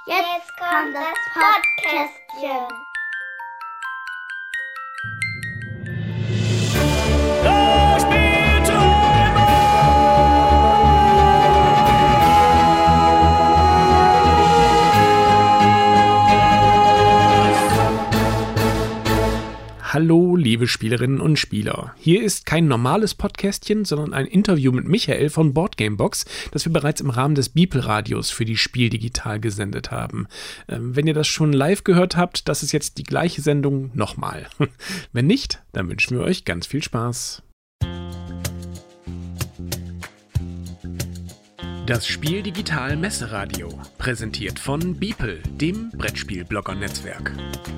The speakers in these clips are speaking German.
Jetzt kommt das Podcastchen. Hallo, liebe Spielerinnen und Spieler. Hier ist kein normales Podcastchen, sondern ein Interview mit Michael von Boardgamebox, das wir bereits im Rahmen des Beeple-Radios für die Spiel digital gesendet haben. Wenn ihr das schon live gehört habt, das ist jetzt die gleiche Sendung nochmal. Wenn nicht, dann wünschen wir euch ganz viel Spaß. Das Spiel digital Messeradio, präsentiert von Beeple, dem Brettspiel-Blogger-Netzwerk.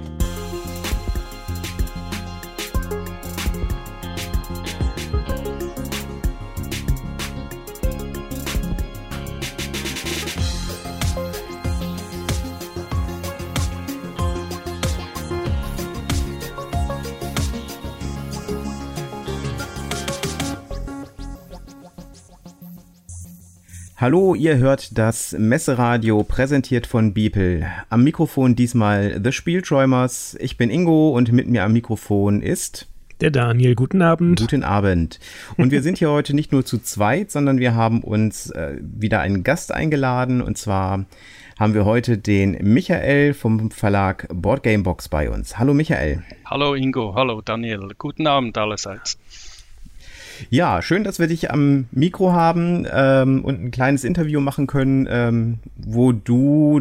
Hallo, ihr hört das Messeradio, präsentiert von Beeple. Am Mikrofon diesmal The Spielträumers. Ich bin Ingo und mit mir am Mikrofon ist der Daniel. Guten Abend. Guten Abend. Und wir sind hier heute nicht nur zu zweit, sondern wir haben uns wieder einen Gast eingeladen. Und zwar haben wir heute den Michael vom Verlag Boardgamebox bei uns. Hallo Michael. Hallo Ingo, hallo Daniel. Guten Abend allerseits. Ja, schön, dass wir dich am Mikro haben und ein kleines Interview machen können, wo du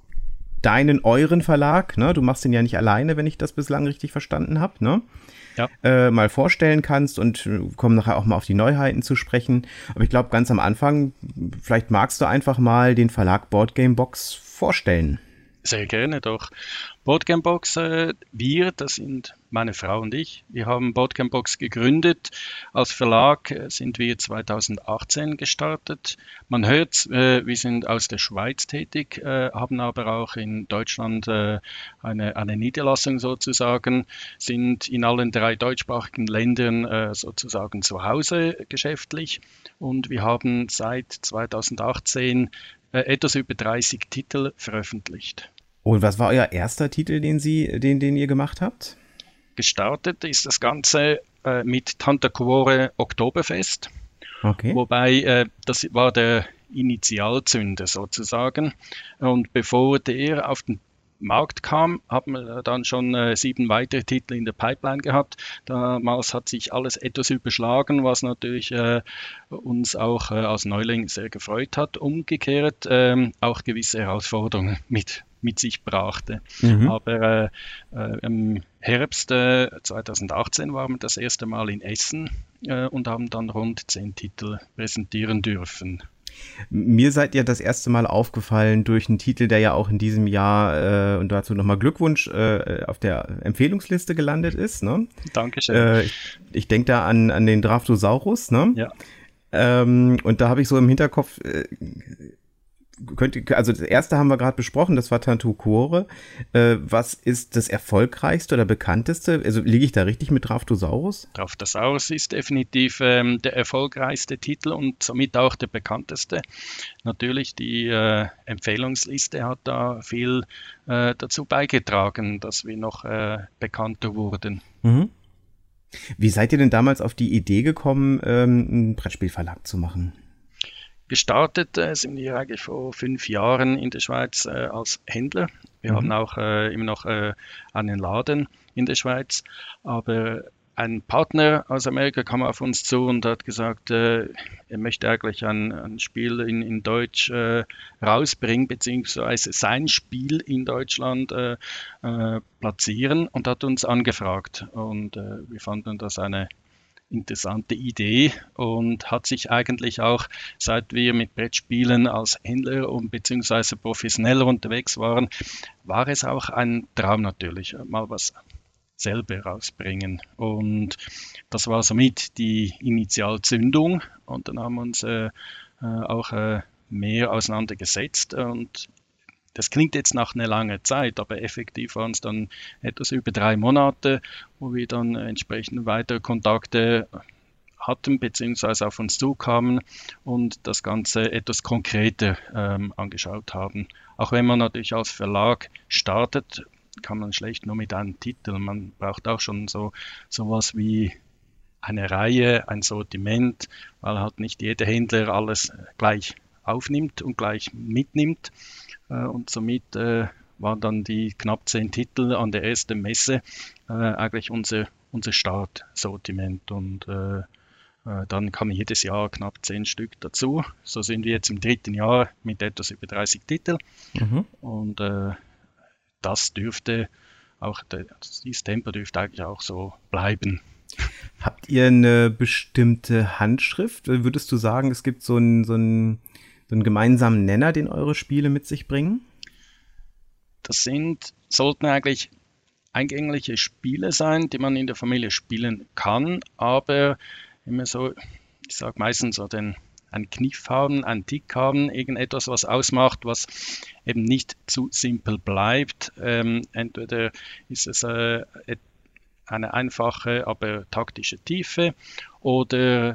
euren Verlag, ne, du machst den ja nicht alleine, wenn ich das bislang richtig verstanden habe, ne? Ja. Mal vorstellen kannst und kommen nachher auch mal auf die Neuheiten zu sprechen. Aber ich glaube, ganz am Anfang, vielleicht magst du einfach mal den Verlag Boardgamebox vorstellen. Sehr gerne doch. Boardgamebox, das sind meine Frau und ich. Wir haben Boardgamebox gegründet. Als Verlag sind wir 2018 gestartet. Man hört, wir sind aus der Schweiz tätig, haben aber auch in Deutschland eine Niederlassung sozusagen, sind in allen 3 deutschsprachigen Ländern sozusagen zu Hause geschäftlich. Und wir haben seit 2018 etwas über 30 Titel veröffentlicht. Und was war euer erster Titel, den ihr gemacht habt? Gestartet ist das Ganze mit Tantacuore Oktoberfest. Okay. Wobei das war der Initialzünder sozusagen. Und bevor der auf den Markt kam, haben wir dann schon 7 weitere Titel in der Pipeline gehabt. Damals hat sich alles etwas überschlagen, was natürlich uns auch als Neuling sehr gefreut hat. Umgekehrt auch gewisse Herausforderungen mit sich brachte. Mhm. Aber im Herbst 2018 waren wir das erste Mal in Essen und haben dann rund 10 Titel präsentieren dürfen. Mir seid ihr das erste Mal aufgefallen durch einen Titel, der ja auch in diesem Jahr, und dazu nochmal Glückwunsch, auf der Empfehlungsliste gelandet ist. Ne? Dankeschön. Ich denke da an den Draftosaurus. Ne? Ja. Und da habe ich so im Hinterkopf, also das erste haben wir gerade besprochen, das war Tantacuore. Was ist das erfolgreichste oder bekannteste? Also liege ich da richtig mit Draftosaurus? Draftosaurus ist definitiv der erfolgreichste Titel und somit auch der bekannteste. Natürlich die Empfehlungsliste hat da viel dazu beigetragen, dass wir noch bekannter wurden. Mhm. Wie seid ihr denn damals auf die Idee gekommen, einen Brettspielverlag zu machen? Gestartet sind wir eigentlich vor 5 Jahren in der Schweiz als Händler. Wir haben auch immer noch einen Laden in der Schweiz, aber ein Partner aus Amerika kam auf uns zu und hat gesagt, er möchte eigentlich ein Spiel in Deutsch rausbringen, beziehungsweise sein Spiel in Deutschland platzieren und hat uns angefragt. Und wir fanden das eine interessante Idee und hat sich eigentlich auch, seit wir mit Brettspielen als Händler und beziehungsweise professioneller unterwegs waren, war es auch ein Traum natürlich, mal was selber rausbringen. Und das war somit die Initialzündung und dann haben wir uns auch mehr auseinandergesetzt und das klingt jetzt nach einer langen Zeit, aber effektiv waren es dann etwas über 3 Monate, wo wir dann entsprechend weitere Kontakte hatten beziehungsweise auf uns zukamen und das Ganze etwas konkreter angeschaut haben. Auch wenn man natürlich als Verlag startet, kann man schlecht nur mit einem Titel. Man braucht auch schon sowas wie eine Reihe, ein Sortiment, weil halt nicht jeder Händler alles gleich aufnimmt und gleich mitnimmt. Und somit waren dann die knapp 10 Titel an der ersten Messe eigentlich unser Startsortiment. Und dann kamen jedes Jahr knapp 10 Stück dazu. So sind wir jetzt im 3. Jahr mit etwas über 30 Titeln. Und das dürfte auch, dieses Tempo dürfte eigentlich auch so bleiben. Habt ihr eine bestimmte Handschrift? Würdest du sagen, es gibt so einen gemeinsamen Nenner, den eure Spiele mit sich bringen? Das sollten eigentlich eingängliche Spiele sein, die man in der Familie spielen kann, aber immer so, ich sage meistens so einen Kniff haben, einen Tick haben, irgendetwas, was ausmacht, was eben nicht zu simpel bleibt. Entweder ist es eine einfache, aber taktische Tiefe oder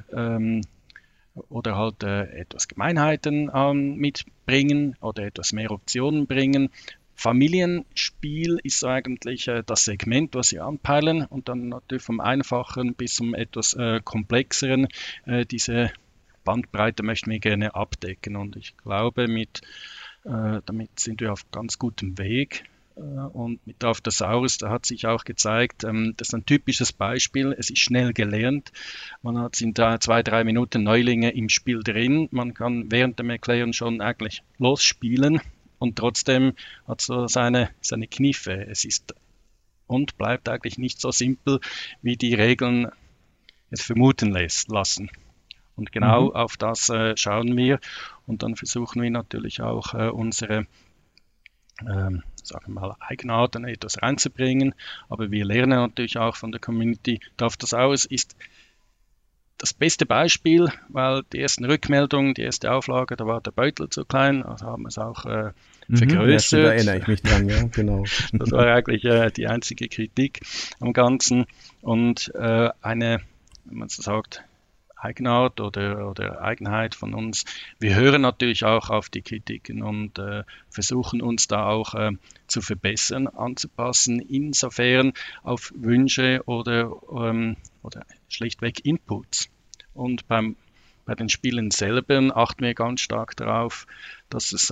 halt etwas Gemeinheiten mitbringen oder etwas mehr Optionen bringen. Familienspiel ist eigentlich das Segment, was Sie anpeilen, und dann natürlich vom Einfachen bis zum etwas Komplexeren. Diese Bandbreite möchten wir gerne abdecken, und ich glaube, damit sind wir auf ganz gutem Weg. Und mit Draftosaurus, da hat sich auch gezeigt, das ist ein typisches Beispiel, es ist schnell gelernt, man hat in 2-3 Minuten Neulinge im Spiel drin, man kann während dem Erklären schon eigentlich losspielen und trotzdem hat so seine Kniffe. Es ist und bleibt eigentlich nicht so simpel, wie die Regeln es vermuten lassen. Und genau auf das schauen wir, und dann versuchen wir natürlich auch unsere sagen wir mal, Eigenarten etwas reinzubringen, aber wir lernen natürlich auch von der Community. Draftosaurus ist das beste Beispiel, weil die ersten Rückmeldungen, die erste Auflage, da war der Beutel zu klein, also haben wir es auch vergrößert. Ja, da erinnere ich mich dran, ja, genau. Das war eigentlich die einzige Kritik am Ganzen, und eine, wenn man so sagt, Eigenart oder Eigenheit von uns. Wir hören natürlich auch auf die Kritiken und versuchen uns da auch zu verbessern, anzupassen, insofern auf Wünsche oder schlichtweg Inputs. Und bei den Spielen selber achten wir ganz stark darauf, dass es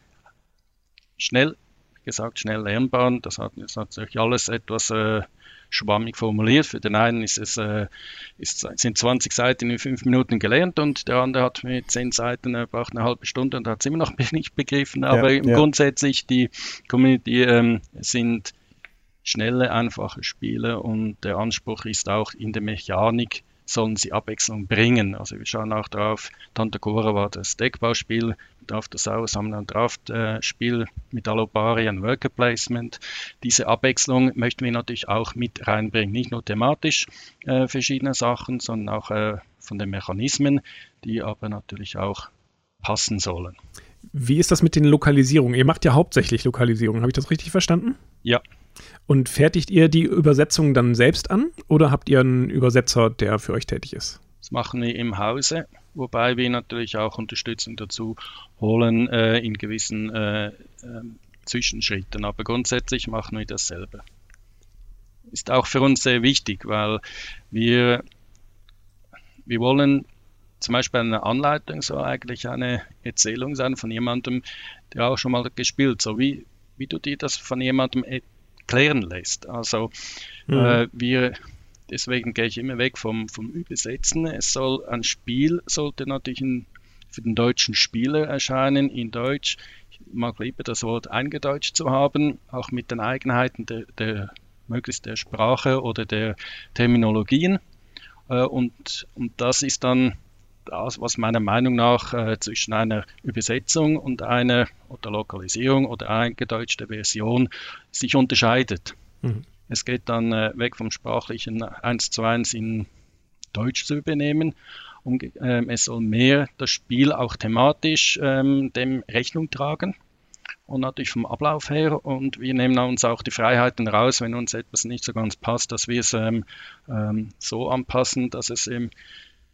schnell lernbar, das ist natürlich alles etwas schwammig formuliert. Für den einen sind 20 Seiten in 5 Minuten gelernt, und der andere hat mit 10 Seiten braucht eine halbe Stunde und hat es immer noch nicht begriffen. Aber grundsätzlich, die Community sind schnelle, einfache Spiele, und der Anspruch ist auch, in der Mechanik sollen sie Abwechslung bringen. Also wir schauen auch drauf, Tantakora war das Deckbauspiel, Draftosaurus haben wir ein Draftspiel mit Alloparia, ein Worker Placement. Diese Abwechslung möchten wir natürlich auch mit reinbringen, nicht nur thematisch verschiedene Sachen, sondern auch von den Mechanismen, die aber natürlich auch passen sollen. Wie ist das mit den Lokalisierungen? Ihr macht ja hauptsächlich Lokalisierung, habe ich das richtig verstanden? Ja. Und fertigt ihr die Übersetzung dann selbst an, oder habt ihr einen Übersetzer, der für euch tätig ist? Das machen wir im Hause, wobei wir natürlich auch Unterstützung dazu holen in gewissen Zwischenschritten. Aber grundsätzlich machen wir das selber. Ist auch für uns sehr wichtig, weil wir wollen zum Beispiel eine Anleitung so eigentlich eine Erzählung sein von jemandem, der auch schon mal gespielt, so wie du dir das von jemandem erklären lässt. Also deswegen gehe ich immer weg vom Übersetzen. Ein Spiel sollte natürlich für den deutschen Spieler erscheinen, in Deutsch. Ich mag lieber das Wort eingedeutscht zu haben, auch mit den Eigenheiten möglichst der Sprache oder der Terminologien. Und das ist dann das, was meiner Meinung nach zwischen einer Übersetzung und einer oder Lokalisierung oder eingedeutschter Version sich unterscheidet. Es geht dann weg vom sprachlichen 1:1 in Deutsch zu übernehmen. Es soll mehr das Spiel auch thematisch dem Rechnung tragen und natürlich vom Ablauf her. Und wir nehmen uns auch die Freiheiten raus, wenn uns etwas nicht so ganz passt, dass wir es so anpassen, dass es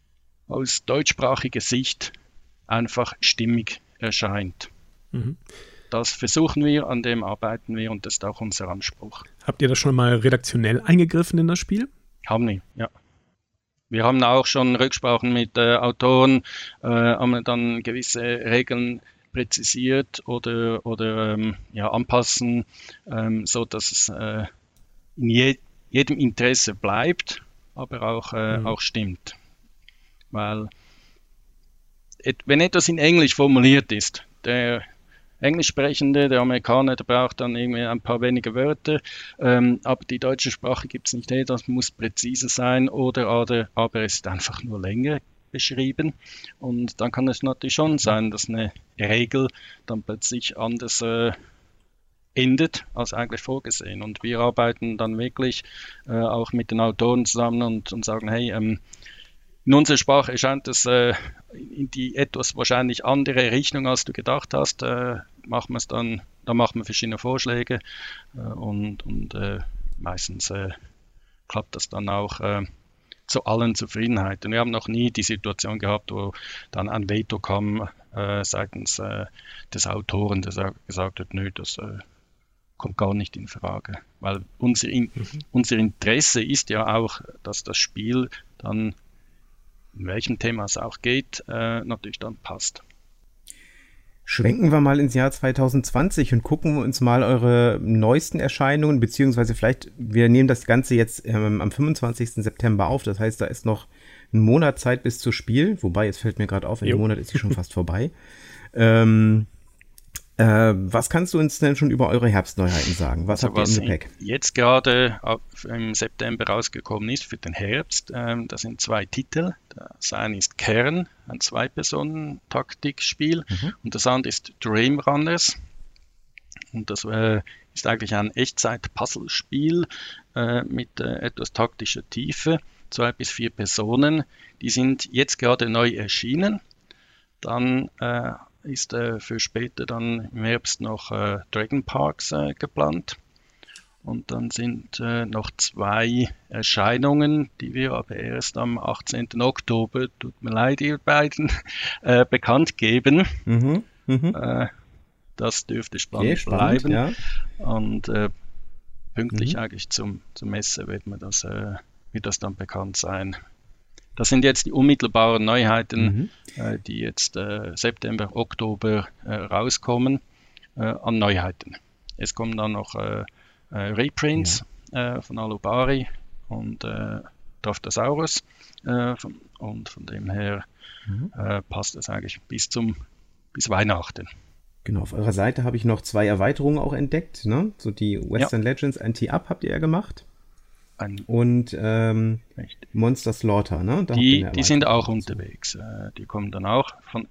aus deutschsprachiger Sicht einfach stimmig erscheint. Das versuchen wir, an dem arbeiten wir und das ist auch unser Anspruch. Habt ihr das schon mal redaktionell eingegriffen in das Spiel? Haben wir, ja. Wir haben auch schon Rücksprachen mit Autoren, haben dann gewisse Regeln präzisiert oder anpassen, so dass es in jedem Interesse bleibt, aber auch stimmt. Weil wenn etwas in Englisch formuliert ist, der Englischsprechende, der Amerikaner, der braucht dann irgendwie ein paar weniger Wörter, aber die deutsche Sprache gibt es nicht, das muss präziser sein aber es ist einfach nur länger beschrieben und dann kann es natürlich schon sein, dass eine Regel dann plötzlich anders endet als eigentlich vorgesehen und wir arbeiten dann wirklich auch mit den Autoren zusammen und sagen, hey, in unserer Sprache erscheint es in die etwas wahrscheinlich andere Richtung, als du gedacht hast. Machen wir es dann machen wir verschiedene Vorschläge und meistens klappt das dann auch zu allen Zufriedenheit. Und wir haben noch nie die Situation gehabt, wo dann ein Veto kam seitens des Autoren, der gesagt hat, nö, das kommt gar nicht in Frage. Weil unser Interesse ist ja auch, dass das Spiel dann in welchem Thema es auch geht, natürlich dann passt. Schwenken wir mal ins Jahr 2020 und gucken wir uns mal eure neuesten Erscheinungen, beziehungsweise vielleicht, wir nehmen das Ganze jetzt am 25. September auf, das heißt, da ist noch ein Monat Zeit bis zum Spiel, wobei, jetzt fällt mir gerade auf, in dem Monat ist sie schon fast vorbei. Was kannst du uns denn schon über eure Herbstneuheiten sagen? Was habt ihr im Gepäck? Jetzt gerade im September rausgekommen ist für den Herbst, das sind 2 Titel. Das eine ist Kern, ein 2-Personen-Taktikspiel und das andere ist Dream Runners. Und das ist eigentlich ein Echtzeit-Puzzlespiel mit etwas taktischer Tiefe, 2 bis 4 Personen. Die sind jetzt gerade neu erschienen. Dann ist für später dann im Herbst noch Dragon Parks geplant. Und dann sind noch 2 Erscheinungen, die wir aber erst am 18. Oktober, tut mir leid, ihr beiden, bekannt geben. Das dürfte spannend bleiben. Ja. Und pünktlich eigentlich zum Messe wird das dann bekannt sein. Das sind jetzt die unmittelbaren Neuheiten, die jetzt September, Oktober rauskommen an Neuheiten. Es kommen dann noch Reprints von Alubari und Draftosaurus und von dem her passt das eigentlich bis Weihnachten. Genau, auf eurer Seite habe ich noch 2 Erweiterungen auch entdeckt, ne? So die Western Legends Anti-Up habt ihr ja gemacht. Und Monster Slaughter, ne? Die sind auch unterwegs. Die kommen dann auch von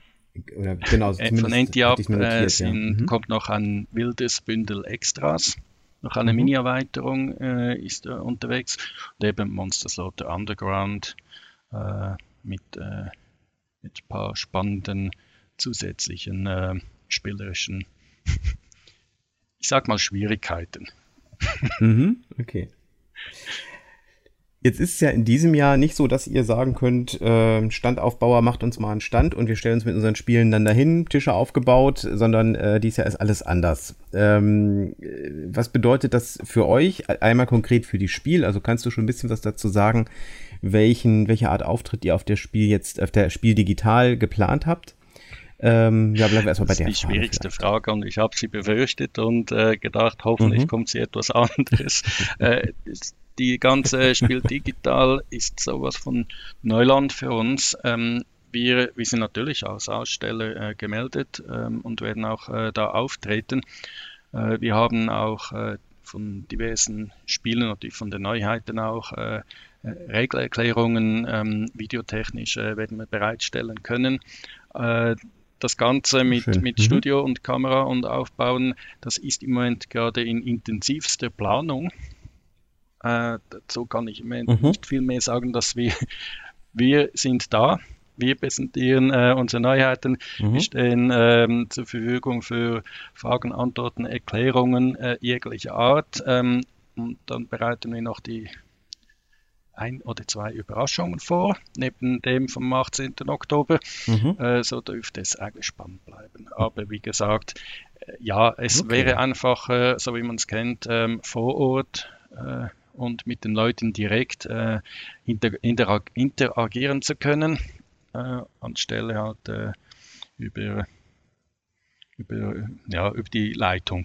Anti-Up kommt noch ein wildes Bündel Extras. Noch eine Mini-Erweiterung ist unterwegs. Und eben Monster Slaughter Underground mit ein paar spannenden zusätzlichen spielerischen, ich sag mal, Schwierigkeiten. Okay. Jetzt ist es ja in diesem Jahr nicht so, dass ihr sagen könnt, Standaufbauer macht uns mal einen Stand und wir stellen uns mit unseren Spielen dann dahin, Tische aufgebaut, sondern dieses Jahr ist alles anders. Was bedeutet das für euch? Einmal konkret für die Spiel, also kannst du schon ein bisschen was dazu sagen, welche Art Auftritt ihr auf der Spiel digital geplant habt? Bleiben wir erstmal bei der Frage. Das ist die schwierigste Frage und ich habe sie befürchtet und gedacht, hoffentlich kommt sie etwas anderes. Die ganze Spiel digital ist sowas von Neuland für uns. Wir sind natürlich als Aussteller gemeldet und werden auch da auftreten. Wir haben auch von diversen Spielen, natürlich von den Neuheiten auch, Regelerklärungen, videotechnisch werden wir bereitstellen können. Das Ganze mit Studio und Kamera und Aufbauen, das ist im Moment gerade in intensivster Planung. Dazu kann ich im Moment nicht viel mehr sagen, dass wir sind da. Wir präsentieren unsere Neuheiten. Wir stehen zur Verfügung für Fragen, Antworten, Erklärungen jeglicher Art. Und dann bereiten wir noch die ein oder zwei Überraschungen vor, neben dem vom 18. Oktober. So dürfte es eigentlich spannend bleiben. Aber wie gesagt, ja, es wäre einfach, so wie man es kennt, vor Ort und mit den Leuten direkt interagieren zu können, anstelle halt über die Leitung.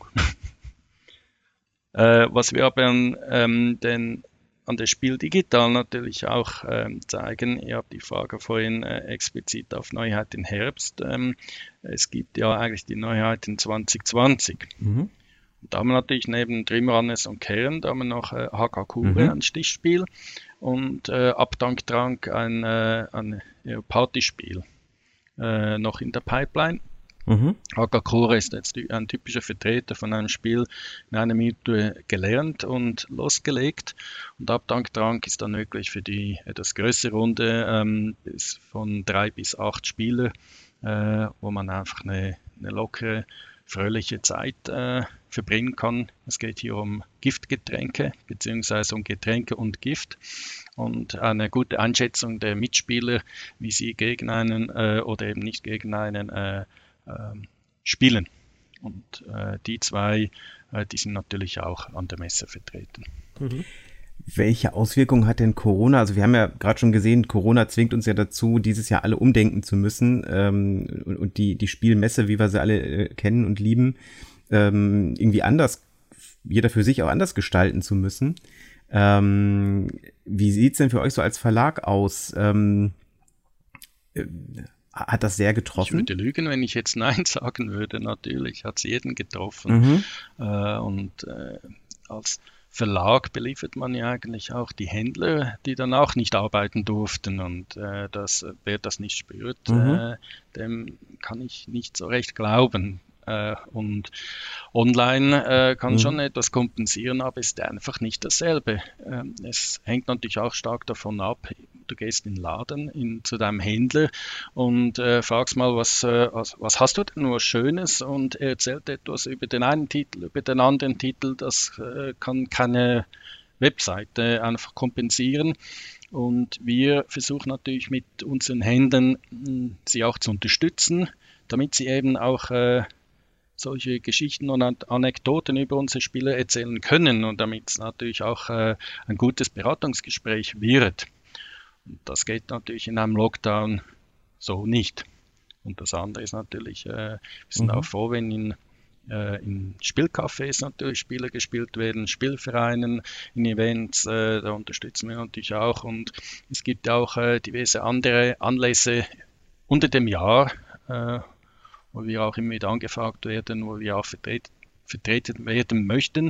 Was wir aber an der Spiel Digital natürlich auch zeigen, ihr habt die Frage vorhin explizit auf Neuheit im Herbst. Es gibt ja eigentlich die Neuheiten 2020. Und da haben wir natürlich neben Dream Runners und Kern, da haben wir noch Hagakure, ein Stichspiel, und Abdank Drang, ein Partyspiel noch in der Pipeline. Hagakure ist jetzt ein typischer Vertreter von einem Spiel in einer Minute gelernt und losgelegt. Und Abdank Drang ist dann möglich für die etwas größere Runde von 3 bis 8 Spieler, wo man einfach eine lockere, fröhliche Zeit verbringen kann. Es geht hier um Giftgetränke, beziehungsweise um Getränke und Gift. Und eine gute Einschätzung der Mitspieler, wie sie gegen einen oder eben nicht gegen einen spielen. Und die zwei, die sind natürlich auch an der Messe vertreten. Welche Auswirkungen hat denn Corona? Also wir haben ja gerade schon gesehen, Corona zwingt uns ja dazu, dieses Jahr alle umdenken zu müssen und die Spielmesse, wie wir sie alle kennen und lieben, irgendwie anders, jeder für sich auch anders gestalten zu müssen. Wie sieht's denn für euch so als Verlag aus? Hat das sehr getroffen? Ich würde lügen, wenn ich jetzt Nein sagen würde. Natürlich hat es jeden getroffen. Als Verlag beliefert man ja eigentlich auch die Händler, die dann auch nicht arbeiten durften. Und wer das nicht spürt, dem kann ich nicht so recht glauben. Und online kann schon etwas kompensieren, aber ist einfach nicht dasselbe. Es hängt natürlich auch stark davon ab, du gehst in den Laden zu deinem Händler und fragst mal, was hast du denn nur Schönes, und er erzählt etwas über den einen Titel, über den anderen Titel. Das kann keine Webseite einfach kompensieren. Und wir versuchen natürlich mit unseren Händlern, sie auch zu unterstützen, damit sie eben auch solche Geschichten und Anekdoten über unsere Spieler erzählen können, und damit es natürlich auch ein gutes Beratungsgespräch wird. Und das geht natürlich in einem Lockdown so nicht. Und das andere ist natürlich, wir sind auch froh, wenn in Spielcafés natürlich Spiele gespielt werden, Spielvereinen, in Events, da unterstützen wir natürlich auch. Und es gibt auch diverse andere Anlässe unter dem Jahr, wo wir auch immer wieder angefragt werden, wo wir auch vertreten werden möchten.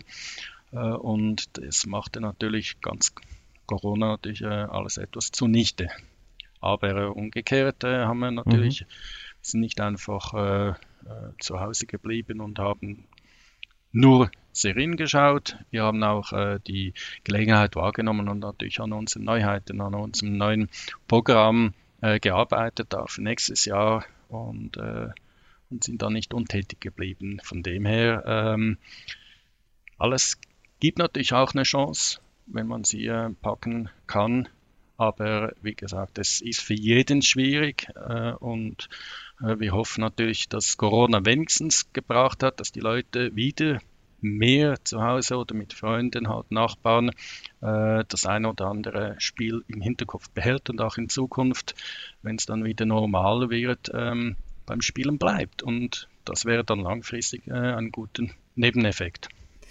Und das machte natürlich ganz Corona natürlich alles etwas zunichte. Aber umgekehrt haben wir natürlich, sind nicht einfach zu Hause geblieben und haben nur Serien geschaut. Wir haben auch die Gelegenheit wahrgenommen und natürlich an unseren Neuheiten, an unserem neuen Programm gearbeitet, auch für nächstes Jahr, und sind da nicht untätig geblieben. Von dem her, alles gibt natürlich auch eine Chance, wenn man sie packen kann. Aber wie gesagt, es ist für jeden schwierig, und wir hoffen natürlich, dass Corona wenigstens gebracht hat, dass die Leute wieder mehr zu Hause oder mit Freunden, halt Nachbarn, das eine oder andere Spiel im Hinterkopf behält und auch in Zukunft, wenn es dann wieder normal wird, beim Spielen bleibt. Und das wäre dann langfristig ein guter Nebeneffekt.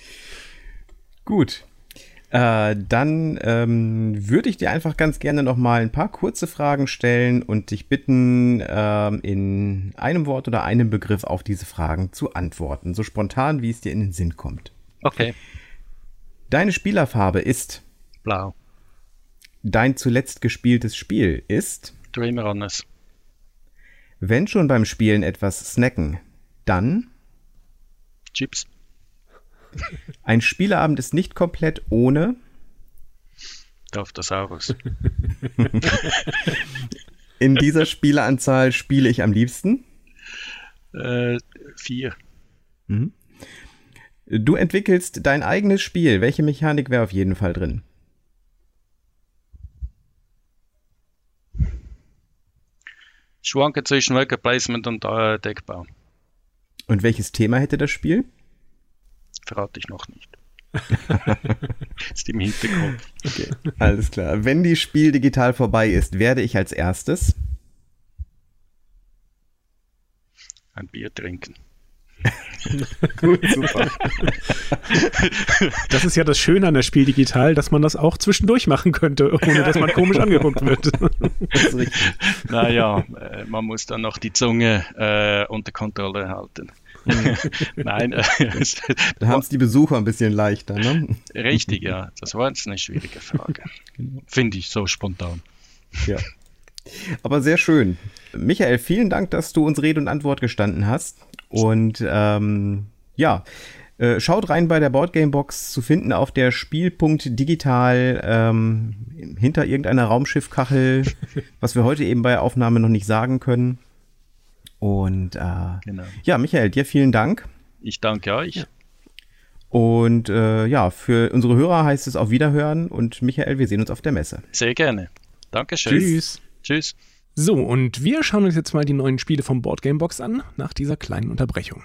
Gut. Dann würde ich dir einfach ganz gerne noch mal ein paar kurze Fragen stellen und dich bitten, in einem Wort oder einem Begriff auf diese Fragen zu antworten. So spontan, wie es dir in den Sinn kommt. Okay. Deine Spielerfarbe ist? Blau. Dein zuletzt gespieltes Spiel ist? Dream Runners. Wenn schon beim Spielen etwas snacken, dann? Chips. Ein Spieleabend ist nicht komplett ohne? Darf das auch was? In dieser Spieleanzahl spiele ich am liebsten? 4. Mhm. Du entwickelst dein eigenes Spiel. Welche Mechanik wäre auf jeden Fall drin? schwanke zwischen Worker Placement und Deckbau. Und welches Thema hätte das Spiel? Verrate ich noch nicht. Ist im Hinterkopf. Okay, alles klar. Wenn die Spiel digital vorbei ist, werde ich als erstes ein Bier trinken. Gut, super. Das ist ja das Schöne an der Spiel digital, dass man das auch zwischendurch machen könnte, ohne dass man komisch angeguckt wird. Das ist richtig. Naja, man muss dann noch die Zunge unter Kontrolle halten. Nein, Da haben es die Besucher ein bisschen leichter, ne? Richtig, ja. Das war jetzt eine schwierige Frage. Finde ich so spontan. Ja. Aber sehr schön. Michael, vielen Dank, dass du uns Rede und Antwort gestanden hast. Und schaut rein bei der Boardgamebox, zu finden auf der Spiel.digital hinter irgendeiner Raumschiffkachel, was wir heute eben bei der Aufnahme noch nicht sagen können. Und Genau. ja, Michael, dir vielen Dank. Ich danke euch. Ja. Und für unsere Hörer heißt es auf Wiederhören. Und Michael, wir sehen uns auf der Messe. Sehr gerne. Dankeschön. Tschüss. Tschüss. So, und wir schauen uns jetzt mal die neuen Spiele vom Boardgamebox an, nach dieser kleinen Unterbrechung.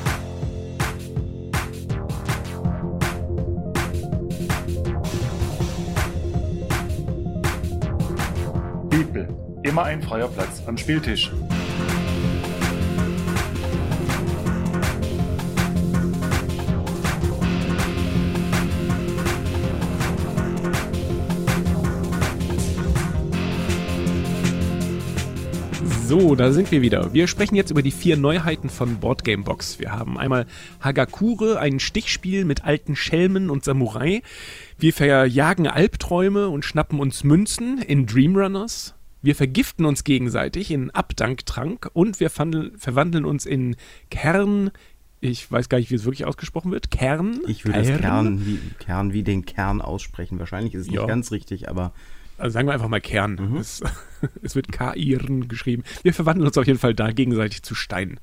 Bibel. Immer ein freier Platz am Spieltisch. So, da sind wir wieder. Wir sprechen jetzt über die 4 Neuheiten von Boardgamebox. Wir haben einmal Hagakure, ein Stichspiel mit alten Schelmen und Samurai. Wir verjagen Albträume und schnappen uns Münzen in Dreamrunners. Wir vergiften uns gegenseitig in Abdanktrank und wir verwandeln uns in Kern. Ich weiß gar nicht, wie es wirklich ausgesprochen wird. Kern? Ich würde es Kern wie den Kern aussprechen. Wahrscheinlich ist es nicht ganz richtig, aber also sagen wir einfach mal Kern. Es wird K-Iren geschrieben. Wir verwandeln uns auf jeden Fall da gegenseitig zu Stein.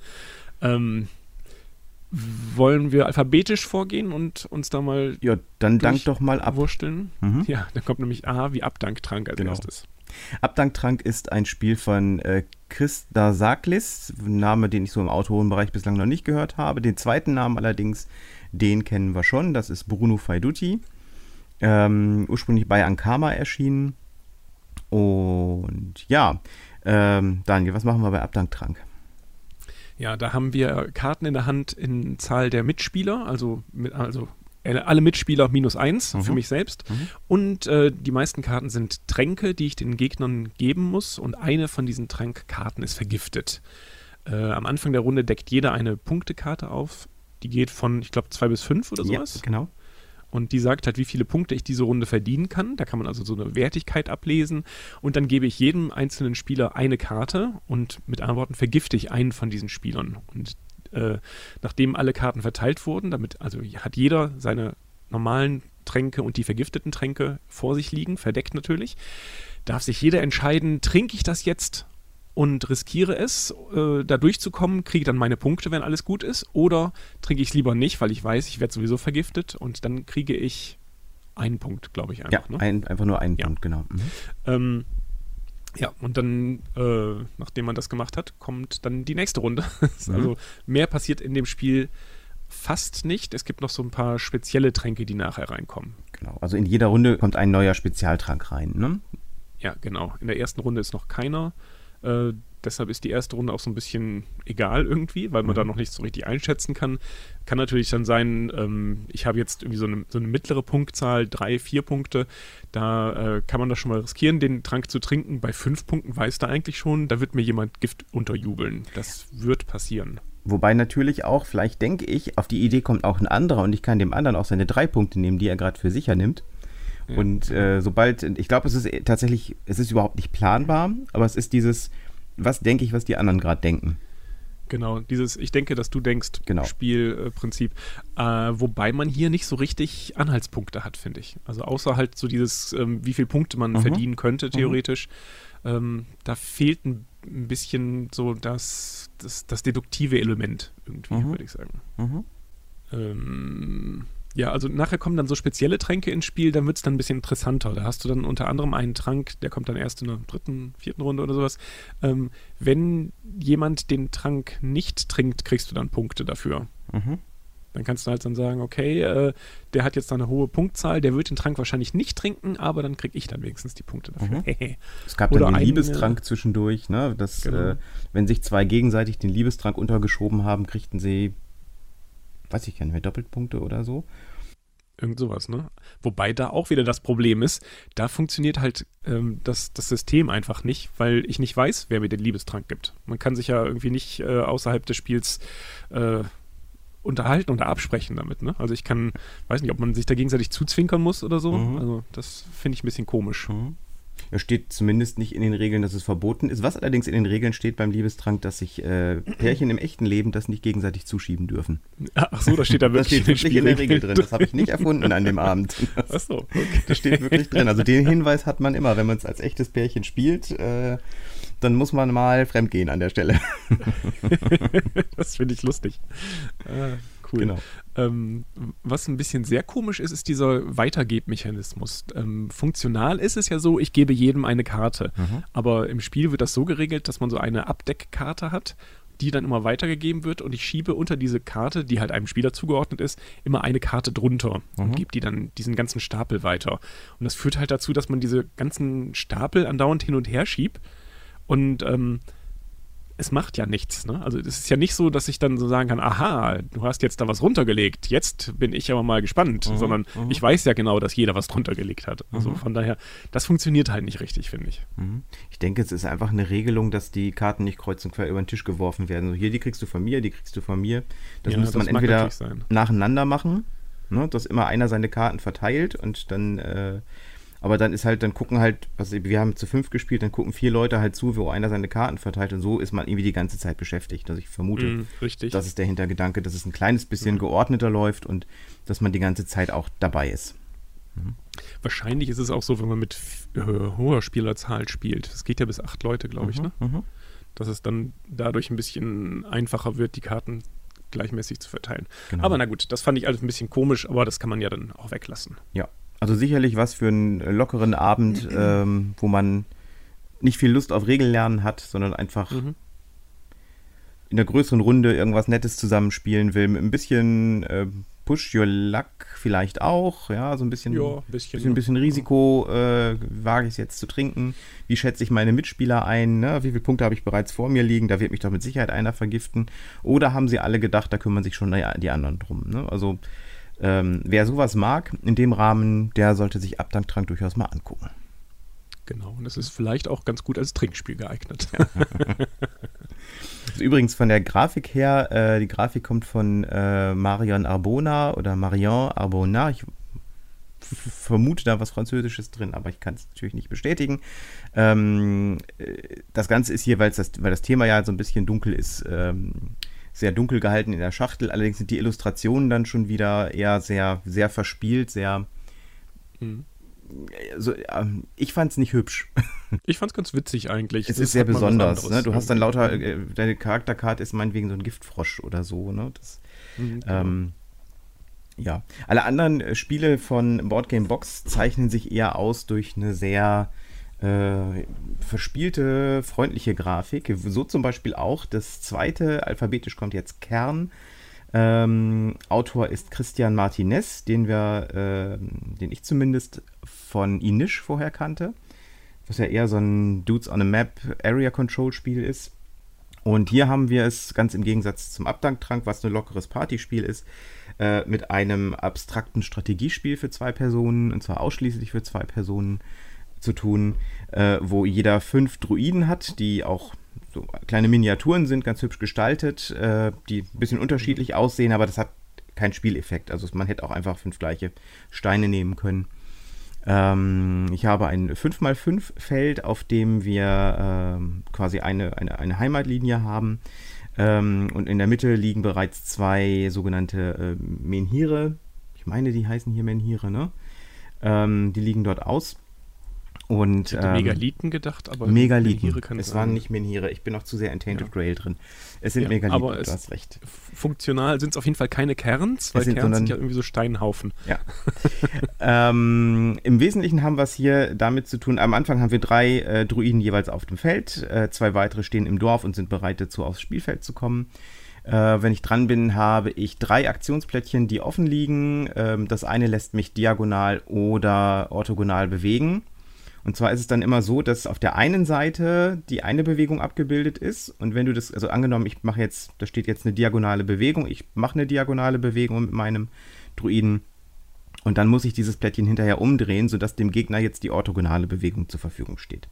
Wollen wir alphabetisch vorgehen und uns da mal ja, dann dank doch mal ab. Wursteln? Ja, dann kommt nämlich A wie Abdanktrank als erstes. Abdanktrank ist ein Spiel von Chris Dasaklis, ein Name, den ich so im Autorenbereich bislang noch nicht gehört habe. Den zweiten Namen allerdings, den kennen wir schon. Das ist Bruno Faidutti. Ursprünglich bei Ankama erschienen. Und ja, Daniel, was machen wir bei Abdanktrank? Ja, da haben wir Karten in der Hand in Zahl der Mitspieler, also alle Mitspieler -1 für mich selbst. Und die meisten Karten sind Tränke, die ich den Gegnern geben muss. Und eine von diesen Trankkarten ist vergiftet. Am Anfang der Runde deckt jeder eine Punktekarte auf. Die geht von, ich glaube, 2 bis 5 oder sowas. Ja, genau. Und die sagt halt, wie viele Punkte ich diese Runde verdienen kann. Da kann man also so eine Wertigkeit ablesen. Und dann gebe ich jedem einzelnen Spieler eine Karte und mit anderen Worten vergifte ich einen von diesen Spielern. Und nachdem alle Karten verteilt wurden, also hat jeder seine normalen Tränke und die vergifteten Tränke vor sich liegen, verdeckt natürlich, darf sich jeder entscheiden, trinke ich das jetzt und riskiere es, da durchzukommen, kriege dann meine Punkte, wenn alles gut ist, oder trinke ich es lieber nicht, weil ich weiß, ich werde sowieso vergiftet und dann kriege ich einen Punkt, glaube ich einfach. Ja, ne? einfach nur einen Punkt, genau. Ja, und dann, nachdem man das gemacht hat, kommt dann die nächste Runde. Also mehr passiert in dem Spiel fast nicht. Es gibt noch so ein paar spezielle Tränke, die nachher reinkommen. Genau, also in jeder Runde kommt ein neuer Spezialtrank rein, ne? Ja, genau. In der ersten Runde ist noch keiner. Deshalb ist die erste Runde auch so ein bisschen egal irgendwie, weil man da noch nicht so richtig einschätzen kann. Kann natürlich dann sein, ich habe jetzt irgendwie so eine mittlere Punktzahl, 3, 4 Punkte. Da kann man das schon mal riskieren, den Trank zu trinken. Bei 5 Punkten weiß da eigentlich schon, da wird mir jemand Gift unterjubeln. Das wird passieren. Wobei natürlich auch, vielleicht denke ich, auf die Idee kommt auch ein anderer und ich kann dem anderen auch seine 3 Punkte nehmen, die er gerade für sicher nimmt. Ja. Und ich glaube, es ist überhaupt nicht planbar, aber es ist dieses, was denke ich, was die anderen gerade denken. Genau, dieses ich denke, dass du denkst, Spielprinzip. Wobei man hier nicht so richtig Anhaltspunkte hat, finde ich. Also außer halt so dieses, wie viele Punkte man verdienen könnte, theoretisch. Da fehlt ein bisschen so das deduktive Element irgendwie, würde ich sagen. Ja, also nachher kommen dann so spezielle Tränke ins Spiel, dann wird es dann ein bisschen interessanter. Da hast du dann unter anderem einen Trank, der kommt dann erst in der 3., 4. Runde oder sowas. Wenn jemand den Trank nicht trinkt, kriegst du dann Punkte dafür. Mhm. Dann kannst du halt dann sagen, okay, der hat jetzt eine hohe Punktzahl, der wird den Trank wahrscheinlich nicht trinken, aber dann kriege ich dann wenigstens die Punkte dafür. Mhm. Es gab dann den Liebestrank zwischendurch, ne? Das, genau. Wenn sich zwei gegenseitig den Liebestrank untergeschoben haben, kriegten sie, weiß ich gar nicht mehr, Doppelpunkte oder so. Irgend sowas, ne? Wobei da auch wieder das Problem ist, da funktioniert halt das System einfach nicht, weil ich nicht weiß, wer mir den Liebestrank gibt. Man kann sich ja irgendwie nicht außerhalb des Spiels unterhalten oder absprechen damit, ne? Also ich weiß nicht, ob man sich da gegenseitig zuzwinkern muss oder so. Mhm. Also das finde ich ein bisschen komisch. Mhm. Es steht zumindest nicht in den Regeln, dass es verboten ist. Was allerdings in den Regeln steht beim Liebestrank, dass sich Pärchen im echten Leben das nicht gegenseitig zuschieben dürfen. Ach so, da steht da wirklich, das steht wirklich in der Regel drin. Das habe ich nicht erfunden an dem Abend. Ach so, okay. Das steht wirklich drin. Also den Hinweis hat man immer, wenn man es als echtes Pärchen spielt, dann muss man mal fremdgehen an der Stelle. Das finde ich lustig. Cool. Genau. Was ein bisschen sehr komisch ist, ist dieser Weitergebmechanismus. Funktional ist es ja so, ich gebe jedem eine Karte. Mhm. Aber im Spiel wird das so geregelt, dass man so eine Abdeckkarte hat, die dann immer weitergegeben wird und ich schiebe unter diese Karte, die halt einem Spieler zugeordnet ist, immer eine Karte drunter und gebe die dann diesen ganzen Stapel weiter. Und das führt halt dazu, dass man diese ganzen Stapel andauernd hin und her schiebt und es macht ja nichts, ne? Also es ist ja nicht so, dass ich dann so sagen kann, aha, du hast jetzt da was runtergelegt, jetzt bin ich aber mal gespannt, sondern ich weiß ja genau, dass jeder was drunter gelegt hat. Also von daher, das funktioniert halt nicht richtig, finde ich. Ich denke, es ist einfach eine Regelung, dass die Karten nicht kreuz und quer über den Tisch geworfen werden. So, hier, die kriegst du von mir, die kriegst du von mir. Das müsste man entweder nacheinander machen, ne? Dass immer einer seine Karten verteilt und dann aber dann ist halt, dann gucken halt, wir haben zu 5 gespielt, dann gucken 4 Leute halt zu, wo einer seine Karten verteilt und so ist man irgendwie die ganze Zeit beschäftigt. Also ich vermute, das ist der Hintergedanke, dass es ein kleines bisschen geordneter läuft und dass man die ganze Zeit auch dabei ist. Wahrscheinlich ist es auch so, wenn man mit hoher Spielerzahl spielt. Es geht ja bis 8 Leute, glaube ich, ne? Dass es dann dadurch ein bisschen einfacher wird, die Karten gleichmäßig zu verteilen. Genau. Aber na gut, das fand ich alles ein bisschen komisch, aber das kann man ja dann auch weglassen. Ja. Also sicherlich was für einen lockeren Abend, wo man nicht viel Lust auf Regellernen hat, sondern einfach in einer größeren Runde irgendwas Nettes zusammenspielen will. Mit ein bisschen Push Your Luck vielleicht auch. Ja, so ein bisschen, bisschen Risiko. Wage ich es jetzt zu trinken? Wie schätze ich meine Mitspieler ein? Ne? Wie viele Punkte habe ich bereits vor mir liegen? Da wird mich doch mit Sicherheit einer vergiften. Oder haben sie alle gedacht, da kümmern sich schon die anderen drum. Ne? Also wer sowas mag, in dem Rahmen, der sollte sich Abdanktrank durchaus mal angucken. Genau, und das ist vielleicht auch ganz gut als Trinkspiel geeignet. Also übrigens von der Grafik her, die Grafik kommt von Marion Arbona oder Marion Arbona. Ich vermute da was Französisches drin, aber ich kann es natürlich nicht bestätigen. Das Ganze ist hier, weil das Thema ja so ein bisschen dunkel ist, sehr dunkel gehalten in der Schachtel. Allerdings sind die Illustrationen dann schon wieder eher sehr, sehr verspielt, sehr. Also, ich fand es nicht hübsch. Ich fand es ganz witzig eigentlich. Es ist sehr besonders. Ne? Du hast dann lauter, deine Charakterkarte ist meinetwegen so ein Giftfrosch oder so. Ne? Das, ja. Alle anderen Spiele von Board Game Box zeichnen sich eher aus durch eine sehr verspielte, freundliche Grafik. So zum Beispiel auch das zweite, alphabetisch kommt jetzt Kern. Autor ist Christian Martinez, den ich zumindest von Inish vorher kannte, was ja eher so ein Dudes on a Map Area Control Spiel ist. Und hier haben wir es ganz im Gegensatz zum Abdanktrank, was ein lockeres Partyspiel ist, mit einem abstrakten Strategiespiel für 2 Personen, und zwar ausschließlich für 2 Personen zu tun, wo jeder 5 Druiden hat, die auch so kleine Miniaturen sind, ganz hübsch gestaltet, die ein bisschen unterschiedlich aussehen, aber das hat keinen Spieleffekt. Also man hätte auch einfach 5 gleiche Steine nehmen können. Ich habe ein 5x5 Feld, auf dem wir quasi eine Heimatlinie haben. Und in der Mitte liegen bereits 2 sogenannte Menhire. Ich meine, die heißen hier Menhire, ne? Die liegen dort aus. Und, ich hätte Megalithen gedacht, aber Megalithen. Menhire kann es waren nicht Menhire. Ich bin noch zu sehr in Tainted Grail drin. Es sind Ja, Megalithen, aber du hast recht. Funktional sind es auf jeden Fall keine Cairns, weil Cairns sind ja irgendwie so Steinhaufen. Ja. Im Wesentlichen haben wir es hier damit zu tun, am Anfang haben wir 3 Druiden jeweils auf dem Feld, 2 weitere stehen im Dorf und sind bereit dazu, aufs Spielfeld zu kommen. Wenn ich dran bin, habe ich 3 Aktionsplättchen, die offen liegen. Das eine lässt mich diagonal oder orthogonal bewegen. Und zwar ist es dann immer so, dass auf der einen Seite die eine Bewegung abgebildet ist. Und wenn du das, also angenommen, da steht jetzt eine diagonale Bewegung, ich mache eine diagonale Bewegung mit meinem Druiden. Und dann muss ich dieses Plättchen hinterher umdrehen, sodass dem Gegner jetzt die orthogonale Bewegung zur Verfügung steht.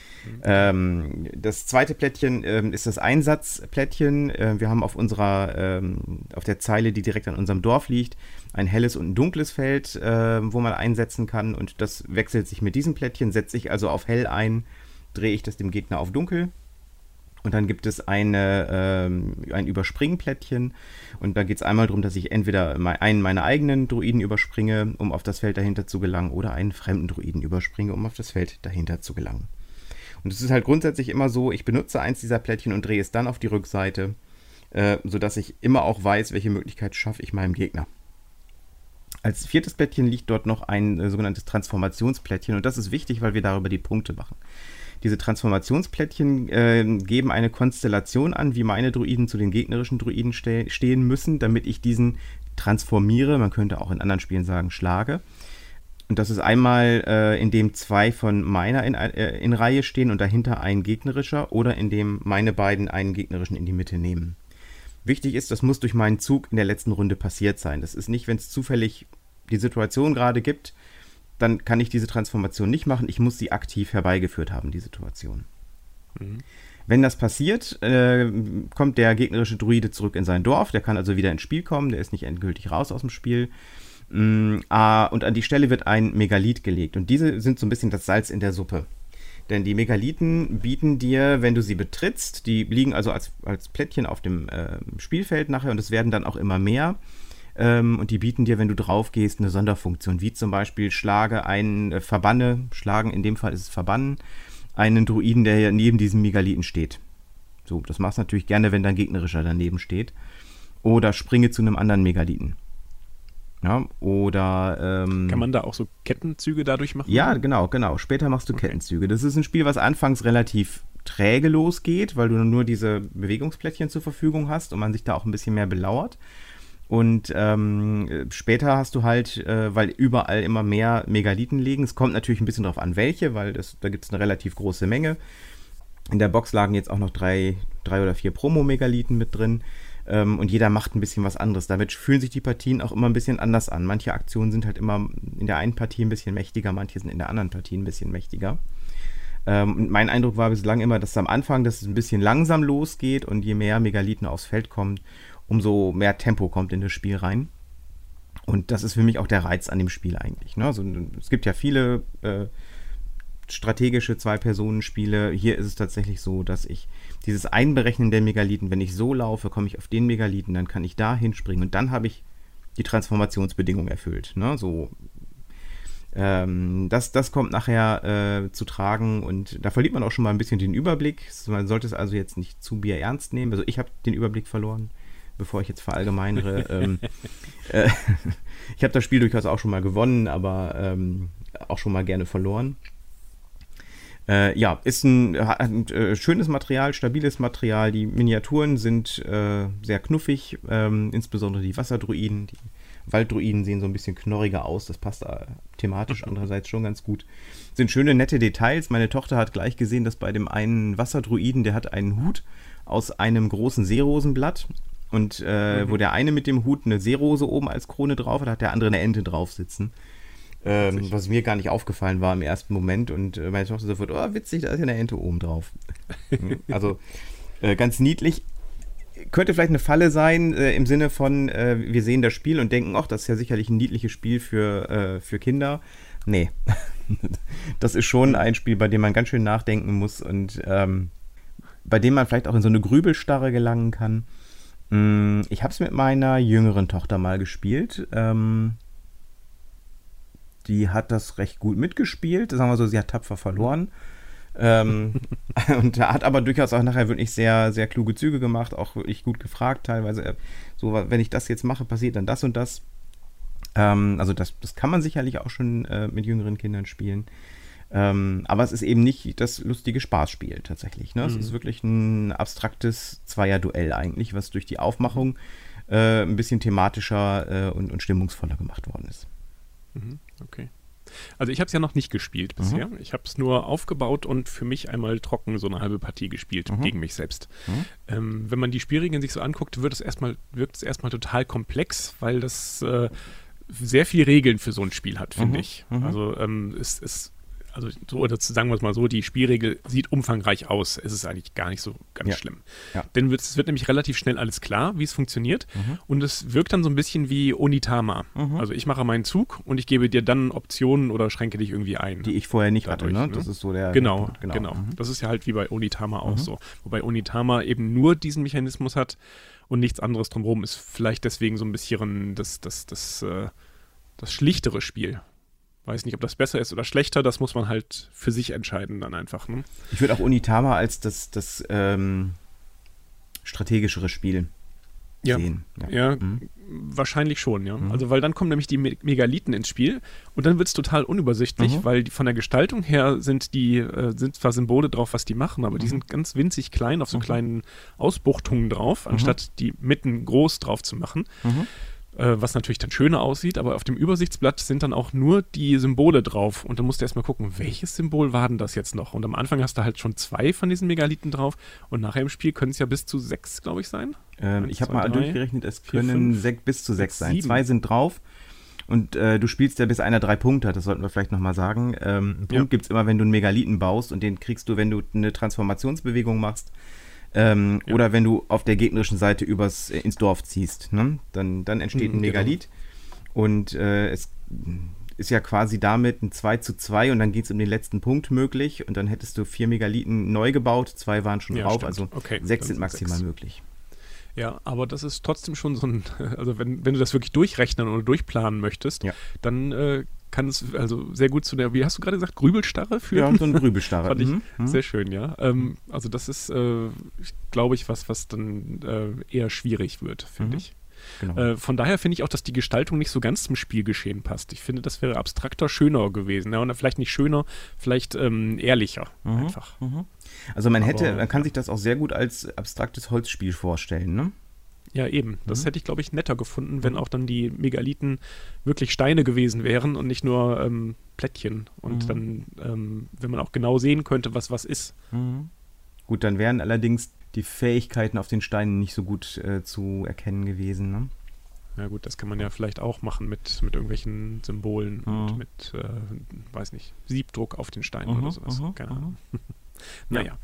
Das zweite Plättchen ist das Einsatzplättchen. Wir haben auf der Zeile, die direkt an unserem Dorf liegt, ein helles und ein dunkles Feld, wo man einsetzen kann. Und das wechselt sich mit diesem Plättchen. Setze ich also auf hell ein, drehe ich das dem Gegner auf dunkel. Und dann gibt es ein Überspringplättchen. Und da geht es einmal darum, dass ich entweder einen meiner eigenen Druiden überspringe, um auf das Feld dahinter zu gelangen, oder einen fremden Druiden überspringe, um auf das Feld dahinter zu gelangen. Und es ist halt grundsätzlich immer so, ich benutze eins dieser Plättchen und drehe es dann auf die Rückseite, sodass ich immer auch weiß, welche Möglichkeit schaffe ich meinem Gegner. Als 4. Plättchen liegt dort noch ein sogenanntes Transformationsplättchen und das ist wichtig, weil wir darüber die Punkte machen. Diese Transformationsplättchen geben eine Konstellation an, wie meine Druiden zu den gegnerischen Druiden stehen müssen, damit ich diesen transformiere, man könnte auch in anderen Spielen sagen, schlage. Und das ist einmal, indem 2 von meiner in Reihe stehen und dahinter ein gegnerischer oder indem meine beiden einen gegnerischen in die Mitte nehmen. Wichtig ist, das muss durch meinen Zug in der letzten Runde passiert sein. Das ist nicht, wenn es zufällig die Situation gerade gibt, dann kann ich diese Transformation nicht machen. Ich muss sie aktiv herbeigeführt haben, die Situation. Mhm. Wenn das passiert, kommt der gegnerische Druide zurück in sein Dorf. Der kann also wieder ins Spiel kommen. Der ist nicht endgültig raus aus dem Spiel. Und an die Stelle wird ein Megalith gelegt. Und diese sind so ein bisschen das Salz in der Suppe. Denn die Megalithen bieten dir, wenn du sie betrittst, die liegen also als Plättchen auf dem Spielfeld nachher und es werden dann auch immer mehr. Und die bieten dir, wenn du drauf gehst, eine Sonderfunktion, wie zum Beispiel schlagen, in dem Fall ist es verbannen, einen Druiden, der neben diesem Megalithen steht. So, das machst du natürlich gerne, wenn dein gegnerischer daneben steht. Oder springe zu einem anderen Megalithen. Ja, oder kann man da auch so Kettenzüge dadurch machen? Ja, genau. Später machst du Kettenzüge. Das ist ein Spiel, was anfangs relativ träge losgeht, weil du nur diese Bewegungsplättchen zur Verfügung hast und man sich da auch ein bisschen mehr belauert. Und später hast du halt, weil überall immer mehr Megalithen liegen. Es kommt natürlich ein bisschen drauf an, welche, weil da gibt es eine relativ große Menge. In der Box lagen jetzt auch noch 3 oder 4 Promo-Megalithen mit drin. Und jeder macht ein bisschen was anderes. Damit fühlen sich die Partien auch immer ein bisschen anders an. Manche Aktionen sind halt immer in der einen Partie ein bisschen mächtiger, manche sind in der anderen Partie ein bisschen mächtiger. Und mein Eindruck war bislang immer, dass am Anfang das ein bisschen langsam losgeht und je mehr Megalithen aufs Feld kommt, umso mehr Tempo kommt in das Spiel rein. Und das ist für mich auch der Reiz an dem Spiel eigentlich. Ne? Also, es gibt ja viele strategische 2-Personen-Spiele. Hier ist es tatsächlich so, dass ich dieses Einberechnen der Megalithen, wenn ich so laufe, komme ich auf den Megalithen, dann kann ich da hinspringen und dann habe ich die Transformationsbedingung erfüllt. Ne? So, das kommt nachher zu tragen und da verliert man auch schon mal ein bisschen den Überblick. Man sollte es also jetzt nicht zu bierernst nehmen. Also ich habe den Überblick verloren, bevor ich jetzt verallgemeinere. Ich habe das Spiel durchaus auch schon mal gewonnen, aber auch schon mal gerne verloren. Ist ein schönes Material, stabiles Material. Die Miniaturen sind sehr knuffig, insbesondere die Wasserdruiden. Die Walddruiden sehen so ein bisschen knorriger aus, das passt thematisch andererseits schon ganz gut. Sind schöne, nette Details. Meine Tochter hat gleich gesehen, dass bei dem einen Wasserdruiden, der hat einen Hut aus einem großen Seerosenblatt. Und wo der eine mit dem Hut eine Seerose oben als Krone drauf hat, hat der andere eine Ente drauf sitzen. Was mir gar nicht aufgefallen war im ersten Moment. Und meine Tochter sofort, oh witzig, da ist ja eine Ente oben drauf. Also ganz niedlich. Könnte vielleicht eine Falle sein, im Sinne von, wir sehen das Spiel und denken, ach, das ist ja sicherlich ein niedliches Spiel für Kinder. Nee, das ist schon ein Spiel, bei dem man ganz schön nachdenken muss und bei dem man vielleicht auch in so eine Grübelstarre gelangen kann. Ich habe es mit meiner jüngeren Tochter mal gespielt. die hat das recht gut mitgespielt. Sagen wir so, sie hat tapfer verloren. Und hat aber durchaus auch nachher wirklich sehr, sehr kluge Züge gemacht, auch wirklich gut gefragt teilweise. So, wenn ich das jetzt mache, passiert dann das und das. Also das kann man sicherlich auch schon mit jüngeren Kindern spielen. Aber es ist eben nicht das lustige Spaßspiel tatsächlich. Ne? Es ist wirklich ein abstraktes Zweierduell eigentlich, was durch die Aufmachung ein bisschen thematischer und stimmungsvoller gemacht worden ist. Okay. Also ich habe es ja noch nicht gespielt bisher. Ich habe es nur aufgebaut und für mich einmal trocken so eine halbe Partie gespielt gegen mich selbst. Wenn man die Spielregeln sich so anguckt, wirkt es erstmal total komplex, weil das sehr viel Regeln für so ein Spiel hat, finde ich. Also sagen wir es mal so, die Spielregel sieht umfangreich aus. Es ist eigentlich gar nicht so ganz schlimm. Ja. Denn es wird nämlich relativ schnell alles klar, wie es funktioniert. Und es wirkt dann so ein bisschen wie Onitama. Also ich mache meinen Zug und ich gebe dir dann Optionen oder schränke dich irgendwie ein. Die ich vorher nicht hatte, ne? Das ist so der... Genau. Das ist ja halt wie bei Onitama auch so. Wobei Onitama eben nur diesen Mechanismus hat und nichts anderes drumherum. Ist vielleicht deswegen so ein bisschen das schlichtere Spiel. Weiß nicht, ob das besser ist oder schlechter, das muss man halt für sich entscheiden dann einfach. Ne? Ich würde auch Onitama als das strategischere Spiel sehen. Ja, wahrscheinlich schon, ja. Also weil dann kommen nämlich die Megalithen ins Spiel und dann wird es total unübersichtlich, weil von der Gestaltung her sind zwar Symbole drauf, was die machen, aber die sind ganz winzig klein auf so kleinen Ausbuchtungen drauf, anstatt die mitten groß drauf zu machen. Was natürlich dann schöner aussieht, aber auf dem Übersichtsblatt sind dann auch nur die Symbole drauf und dann musst du erstmal gucken, welches Symbol war denn das jetzt noch? Und am Anfang hast du halt schon 2 von diesen Megalithen drauf und nachher im Spiel können es ja bis zu 6, glaube ich, sein. Ich habe mal durchgerechnet, es können bis zu 6 sein. 7. 2 sind drauf und du spielst ja bis einer 3 Punkte hat, das sollten wir vielleicht nochmal sagen. Einen Punkt gibt es immer, wenn du einen Megalithen baust und den kriegst du, wenn du eine Transformationsbewegung machst. Oder wenn du auf der gegnerischen Seite ins Dorf ziehst, ne? Dann entsteht ein Megalith. Und es ist ja quasi damit ein 2:2 und dann geht es um den letzten Punkt möglich und dann hättest du 4 Megalithen neu gebaut, 2 waren schon drauf, stimmt. Also 6 sind maximal möglich. Ja, aber das ist trotzdem schon so ein, also wenn du das wirklich durchrechnen oder durchplanen möchtest, dann kann es also sehr gut zu der, wie hast du gerade gesagt, Grübelstarre führen? Ja, so eine Grübelstarre. Fand ich sehr schön, ja. Also das ist, glaube ich, was dann eher schwierig wird, finde ich. Genau. Von daher finde ich auch, dass die Gestaltung nicht so ganz zum Spielgeschehen passt. Ich finde, das wäre abstrakter schöner gewesen. Ja, und vielleicht nicht schöner, vielleicht ehrlicher einfach. Also man kann sich das auch sehr gut als abstraktes Holzspiel vorstellen, ne? Ja, eben. Das hätte ich, glaube ich, netter gefunden, wenn auch dann die Megalithen wirklich Steine gewesen wären und nicht nur Plättchen. Und dann, wenn man auch genau sehen könnte, was ist. Gut, dann wären allerdings die Fähigkeiten auf den Steinen nicht so gut zu erkennen gewesen, ne? Ja gut, das kann man ja vielleicht auch machen mit irgendwelchen Symbolen und mit, weiß nicht, Siebdruck auf den Steinen oder sowas. Keine Ahnung. Naja.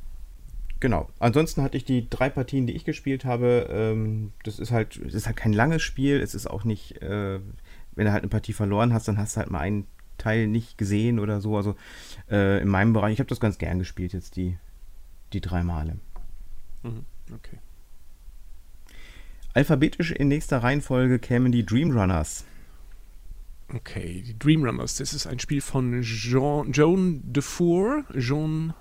Genau. Ansonsten hatte ich die 3 Partien, die ich gespielt habe. Das ist halt kein langes Spiel. Es ist auch nicht, wenn du halt eine Partie verloren hast, dann hast du halt mal einen Teil nicht gesehen oder so. Also in meinem Bereich, ich habe das ganz gern gespielt jetzt, die 3 Male. Okay. Alphabetisch in nächster Reihenfolge kämen die Dream Runners. Okay, die Dream Runners, das ist ein Spiel von Joan Dufour. Joan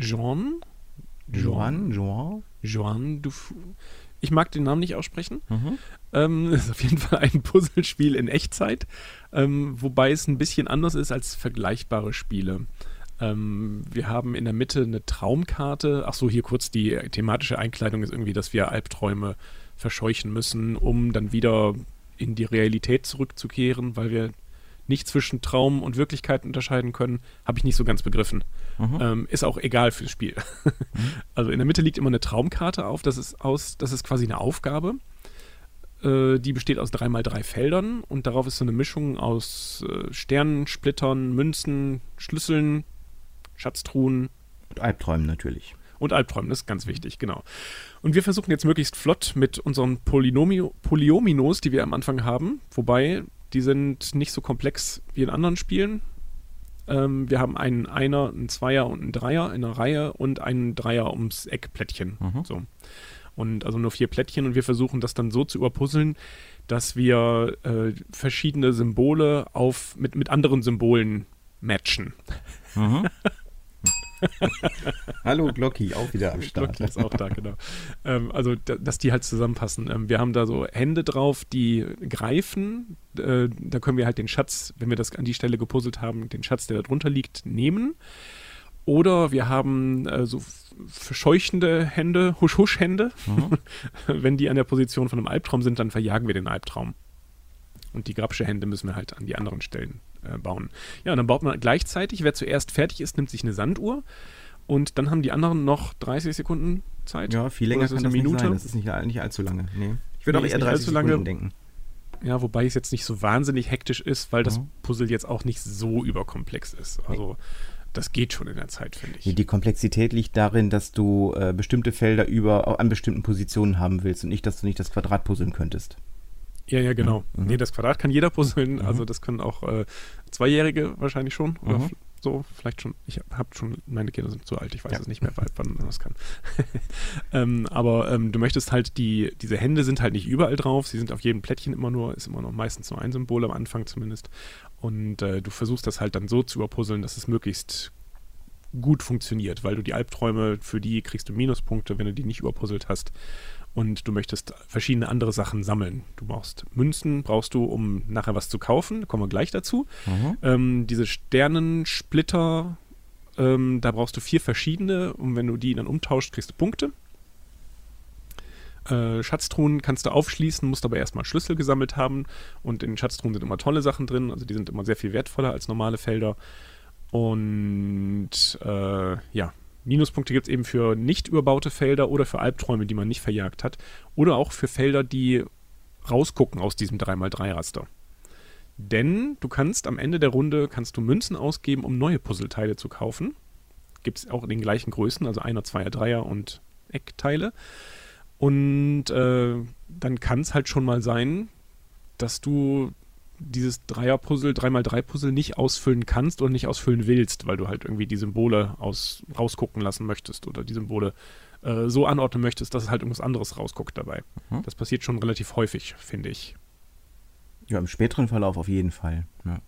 Dufour. Ich mag den Namen nicht aussprechen. Das ist auf jeden Fall ein Puzzlespiel in Echtzeit, wobei es ein bisschen anders ist als vergleichbare Spiele. Wir haben in der Mitte eine Traumkarte. Achso, hier kurz die thematische Einkleidung ist irgendwie, dass wir Albträume verscheuchen müssen, um dann wieder in die Realität zurückzukehren, weil wir nicht zwischen Traum und Wirklichkeit unterscheiden können, habe ich nicht so ganz begriffen. Ist auch egal fürs Spiel. Also in der Mitte liegt immer eine Traumkarte auf, das ist quasi eine Aufgabe. Die besteht aus 3x3 Feldern und darauf ist so eine Mischung aus Sternen, Splittern, Münzen, Schlüsseln, Schatztruhen. Und Albträumen natürlich. Und Albträumen, das ist ganz wichtig, genau. Und wir versuchen jetzt möglichst flott mit unseren Polyominos, die wir am Anfang haben, wobei die sind nicht so komplex wie in anderen Spielen. Wir haben einen Einer, einen Zweier und einen Dreier in der Reihe und einen Dreier ums Eckplättchen. So. Und also nur 4 Plättchen und wir versuchen das dann so zu überpuzzeln, dass wir verschiedene Symbole mit anderen Symbolen matchen. Hallo Glocki, auch wieder am Start. Glocki ist auch da, genau. Also, dass die halt zusammenpassen. Wir haben da so Hände drauf, die greifen. Da können wir halt den Schatz, wenn wir das an die Stelle gepuzzelt haben, den Schatz, der da drunter liegt, nehmen. Oder wir haben so verscheuchende Hände, Husch-Husch-Hände. Wenn die an der Position von einem Albtraum sind, dann verjagen wir den Albtraum. Und die Grabsche Hände müssen wir halt an die anderen Stellen bauen. Ja, und dann baut man gleichzeitig, wer zuerst fertig ist, nimmt sich eine Sanduhr und dann haben die anderen noch 30 Sekunden Zeit. Ja, viel länger kann das nicht sein. Das ist nicht allzu lange. Nee. Ich würde auch eher 30 Sekunden denken. Ja, wobei es jetzt nicht so wahnsinnig hektisch ist, weil das Puzzle jetzt auch nicht so überkomplex ist. Also das geht schon in der Zeit, finde ich. Die Komplexität liegt darin, dass du bestimmte Felder an bestimmten Positionen haben willst und nicht, dass du nicht das Quadrat puzzeln könntest. Ja, genau. Nee, das Quadrat kann jeder puzzeln. Also das können auch Zweijährige wahrscheinlich schon. Oder so, vielleicht schon. Ich habe schon, meine Kinder sind zu alt, ich weiß es nicht mehr, wann man das kann. Aber du möchtest halt, diese Hände sind halt nicht überall drauf. Sie sind auf jedem Plättchen ist immer noch meistens nur ein Symbol, am Anfang zumindest. Und du versuchst das halt dann so zu überpuzzeln, dass es möglichst gut funktioniert, weil du die Albträume, für die kriegst du Minuspunkte, wenn du die nicht überpuzzelt hast. Und du möchtest verschiedene andere Sachen sammeln. Du brauchst Münzen, um nachher was zu kaufen. Da kommen wir gleich dazu. Diese Sternensplitter, da brauchst du 4 verschiedene. Und wenn du die dann umtauscht, kriegst du Punkte. Schatztruhen kannst du aufschließen, musst aber erstmal Schlüssel gesammelt haben. Und in den Schatztruhen sind immer tolle Sachen drin. Also die sind immer sehr viel wertvoller als normale Felder. Und Minuspunkte gibt es eben für nicht überbaute Felder oder für Albträume, die man nicht verjagt hat. Oder auch für Felder, die rausgucken aus diesem 3x3-Raster. Denn du kannst am Ende der Runde Münzen ausgeben, um neue Puzzleteile zu kaufen. Gibt es auch in den gleichen Größen, also 1er, 2er, 3er und Eckteile. Und dann kann es halt schon mal sein, dass du dieses 3x3-Puzzle nicht ausfüllen kannst oder nicht ausfüllen willst, weil du halt irgendwie die Symbole rausgucken lassen möchtest oder die Symbole so anordnen möchtest, dass es halt irgendwas anderes rausguckt dabei. Das passiert schon relativ häufig, finde ich. Ja, im späteren Verlauf auf jeden Fall.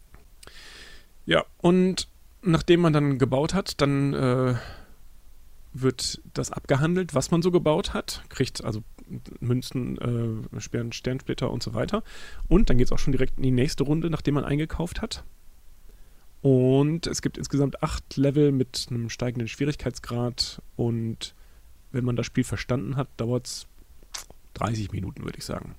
Ja, und nachdem man dann gebaut hat, dann wird das abgehandelt, was man so gebaut hat, kriegt also Münzen, Sternsplitter und so weiter. Und dann geht es auch schon direkt in die nächste Runde, nachdem man eingekauft hat. Und es gibt insgesamt 8 Level mit einem steigenden Schwierigkeitsgrad. Und wenn man das Spiel verstanden hat, dauert es 30 Minuten, würde ich sagen.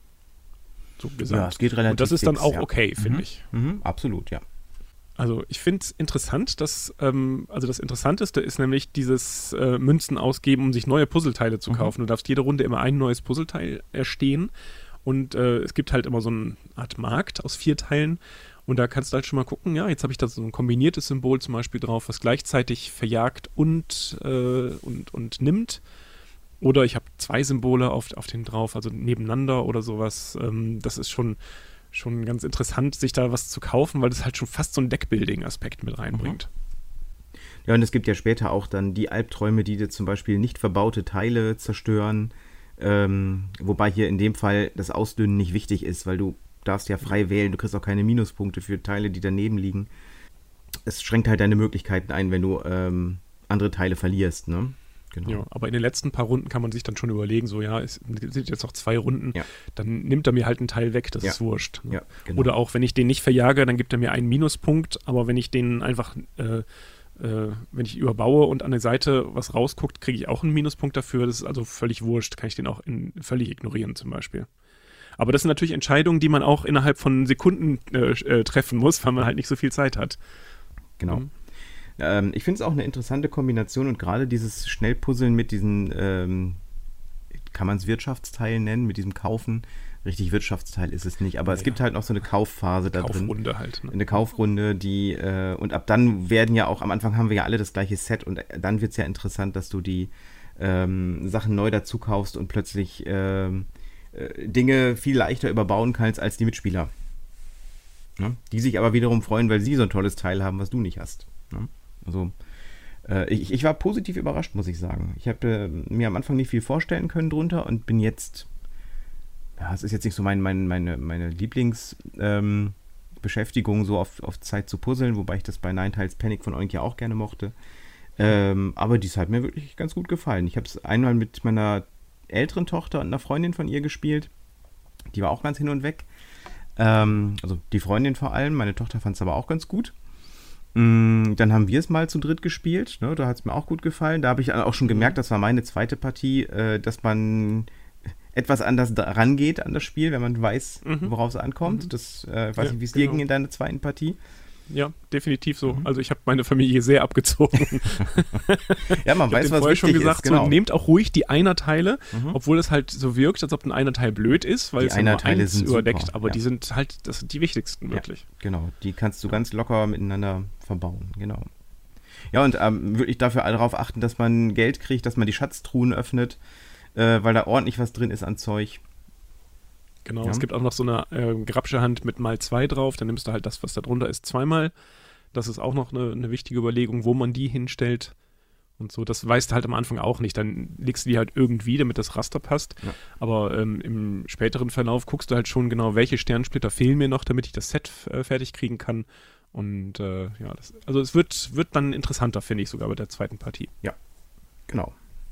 So gesagt. Ja, es geht relativ und das ist dann fix, auch okay, finde ich. Absolut, ja. Also ich finde es interessant, dass das Interessanteste ist nämlich dieses Münzen ausgeben, um sich neue Puzzleteile zu kaufen. Du darfst jede Runde immer ein neues Puzzleteil erstehen und es gibt halt immer so eine Art Markt aus 4 Teilen und da kannst du halt schon mal gucken, ja, jetzt habe ich da so ein kombiniertes Symbol zum Beispiel drauf, was gleichzeitig verjagt und nimmt. Oder ich habe 2 Symbole auf den drauf, also nebeneinander oder sowas. Das ist schon ganz interessant, sich da was zu kaufen, weil das halt schon fast so einen Deckbuilding-Aspekt mit reinbringt. Ja, und es gibt ja später auch dann die Albträume, die dir zum Beispiel nicht verbaute Teile zerstören, wobei hier in dem Fall das Ausdünnen nicht wichtig ist, weil du darfst ja frei wählen, du kriegst auch keine Minuspunkte für Teile, die daneben liegen. Es schränkt halt deine Möglichkeiten ein, wenn du andere Teile verlierst, ne? Genau. Ja, aber in den letzten paar Runden kann man sich dann schon überlegen, so ja, es sind jetzt noch 2 Runden, dann nimmt er mir halt einen Teil weg, das ist wurscht. Ne? Ja, genau. Oder auch, wenn ich den nicht verjage, dann gibt er mir einen Minuspunkt, aber wenn ich den einfach, wenn ich überbaue und an der Seite was rausguckt, kriege ich auch einen Minuspunkt dafür, das ist also völlig wurscht, kann ich den auch völlig ignorieren zum Beispiel. Aber das sind natürlich Entscheidungen, die man auch innerhalb von Sekunden treffen muss, weil man halt nicht so viel Zeit hat. Genau. Ich finde es auch eine interessante Kombination und gerade dieses Schnellpuzzeln mit diesen, kann man es Wirtschaftsteil nennen, mit diesem Kaufen. Richtig Wirtschaftsteil ist es nicht, aber es gibt halt noch so eine Kaufphase da drin. Kaufrunde halt. Ne? Eine Kaufrunde, die, und ab dann werden ja auch, am Anfang haben wir ja alle das gleiche Set und dann wird es ja interessant, dass du die Sachen neu dazu kaufst und plötzlich Dinge viel leichter überbauen kannst als die Mitspieler. Ne? Die sich aber wiederum freuen, weil sie so ein tolles Teil haben, was du nicht hast. Ne? Also ich war positiv überrascht, muss ich sagen. Ich habe mir am Anfang nicht viel vorstellen können drunter und bin jetzt, ja, es ist jetzt nicht so meine Lieblingsbeschäftigung, so auf Zeit zu puzzeln, wobei ich das bei Nine Tiles Panic von Oink ja auch gerne mochte. Aber dies hat mir wirklich ganz gut gefallen. Ich habe es einmal mit meiner älteren Tochter und einer Freundin von ihr gespielt. Die war auch ganz hin und weg. Also die Freundin vor allem. Meine Tochter fand es aber auch ganz gut. Dann haben wir es mal zu dritt gespielt. Ne? Da hat es mir auch gut gefallen. Da habe ich auch schon gemerkt, das war meine zweite Partie, dass man etwas anders rangeht an das Spiel, wenn man weiß, worauf es ankommt. Das weiß ich, wie es dir ging in deiner zweiten Partie. Ja, definitiv so. Also ich habe meine Familie sehr abgezogen. Ja, man weiß, was vorher wichtig schon gesagt, ist. Genau. So, nehmt auch ruhig die Einerteile, obwohl es halt so wirkt, als ob ein Einerteil blöd ist, weil Die es ja nur Einerteile eins sind überdeckt. super, Aber ja. die sind halt, das sind die wichtigsten wirklich. Ja, genau, die kannst du ganz locker miteinander verbauen, genau. Ja, und wirklich darauf achten, dass man Geld kriegt, dass man die Schatztruhen öffnet, weil da ordentlich was drin ist an Zeug. Genau, Ja. es gibt auch noch so eine Grabsche Hand mit mal 2 drauf, dann nimmst du halt das, was da drunter ist, zweimal. Das ist auch noch eine wichtige Überlegung, wo man die hinstellt und so. Das weißt du halt am Anfang auch nicht. Dann legst du die halt irgendwie, damit das Raster passt. Ja. Aber im späteren Verlauf guckst du halt schon genau, welche Sternsplitter fehlen mir noch, damit ich das Set fertig kriegen kann. Und ja, also es wird dann interessanter, finde ich, sogar bei der zweiten Partie. Genau.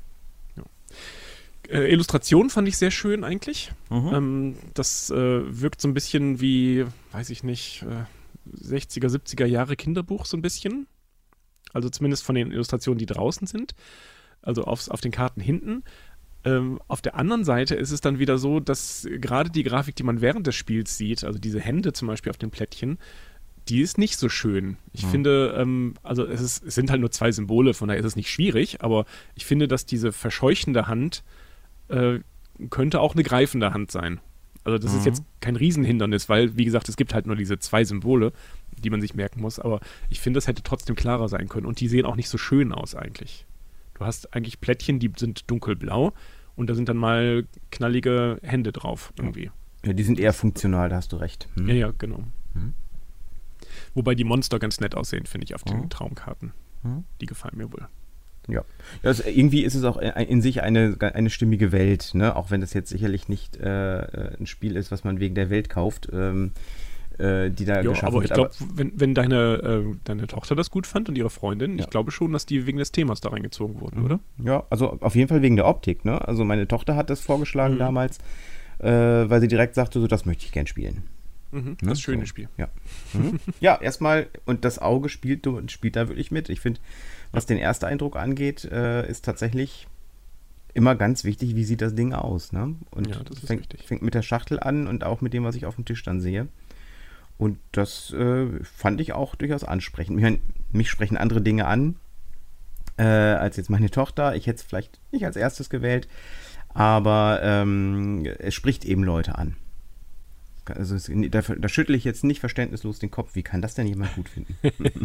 Illustration fand ich sehr schön eigentlich. Mhm. Das wirkt so ein bisschen wie, weiß ich nicht, 60er, 70er Jahre Kinderbuch so ein bisschen. Also zumindest von den Illustrationen, die draußen sind. Also auf den Karten hinten. Auf der anderen Seite ist es dann wieder so, dass gerade die Grafik, die man während des Spiels sieht, also diese Hände zum Beispiel auf den Plättchen, die ist nicht so schön. Ich finde, also es sind halt nur 2 Symbole, von daher ist es nicht schwierig, aber ich finde, dass diese verscheuchende Hand könnte auch eine greifende Hand sein. Also das ist jetzt kein Riesenhindernis, weil, wie gesagt, es gibt halt nur diese 2 Symbole, die man sich merken muss, aber ich finde, das hätte trotzdem klarer sein können und die sehen auch nicht so schön aus eigentlich. Du hast eigentlich Plättchen, die sind dunkelblau und da sind dann mal knallige Hände drauf irgendwie. Ja, die sind eher funktional, da hast du recht. Ja, genau. Wobei die Monster ganz nett aussehen, finde ich, auf den Traumkarten. Die gefallen mir wohl. Ja, irgendwie ist es auch in sich eine stimmige Welt, ne? Auch wenn das jetzt sicherlich nicht ein Spiel ist, was man wegen der Welt kauft, die da geschaffen aber wird. ich glaube, wenn deine Tochter das gut fand und ihre Freundin, Ja. ich glaube schon, dass die wegen des Themas da reingezogen wurden, oder? Ja, also auf jeden Fall wegen der Optik, ne? Also meine Tochter hat das vorgeschlagen damals, weil sie direkt sagte, so, das möchte ich gern spielen. Das schöne so. Spiel. Ja. Ja, erstmal, und das Auge spielt da wirklich mit. Ich finde, was den Ersteindruck angeht, ist tatsächlich immer ganz wichtig, wie sieht das Ding aus, ne? Und Ja, das ist wichtig. fängt mit der Schachtel an und auch mit dem, was ich auf dem Tisch dann sehe. Und das fand ich auch durchaus ansprechend. Ich meine, mich sprechen andere Dinge an, als jetzt meine Tochter. Ich hätte es vielleicht nicht als erstes gewählt, aber es spricht eben Leute an. Also da schüttle ich jetzt nicht verständnislos den Kopf. Wie kann das denn jemand gut finden?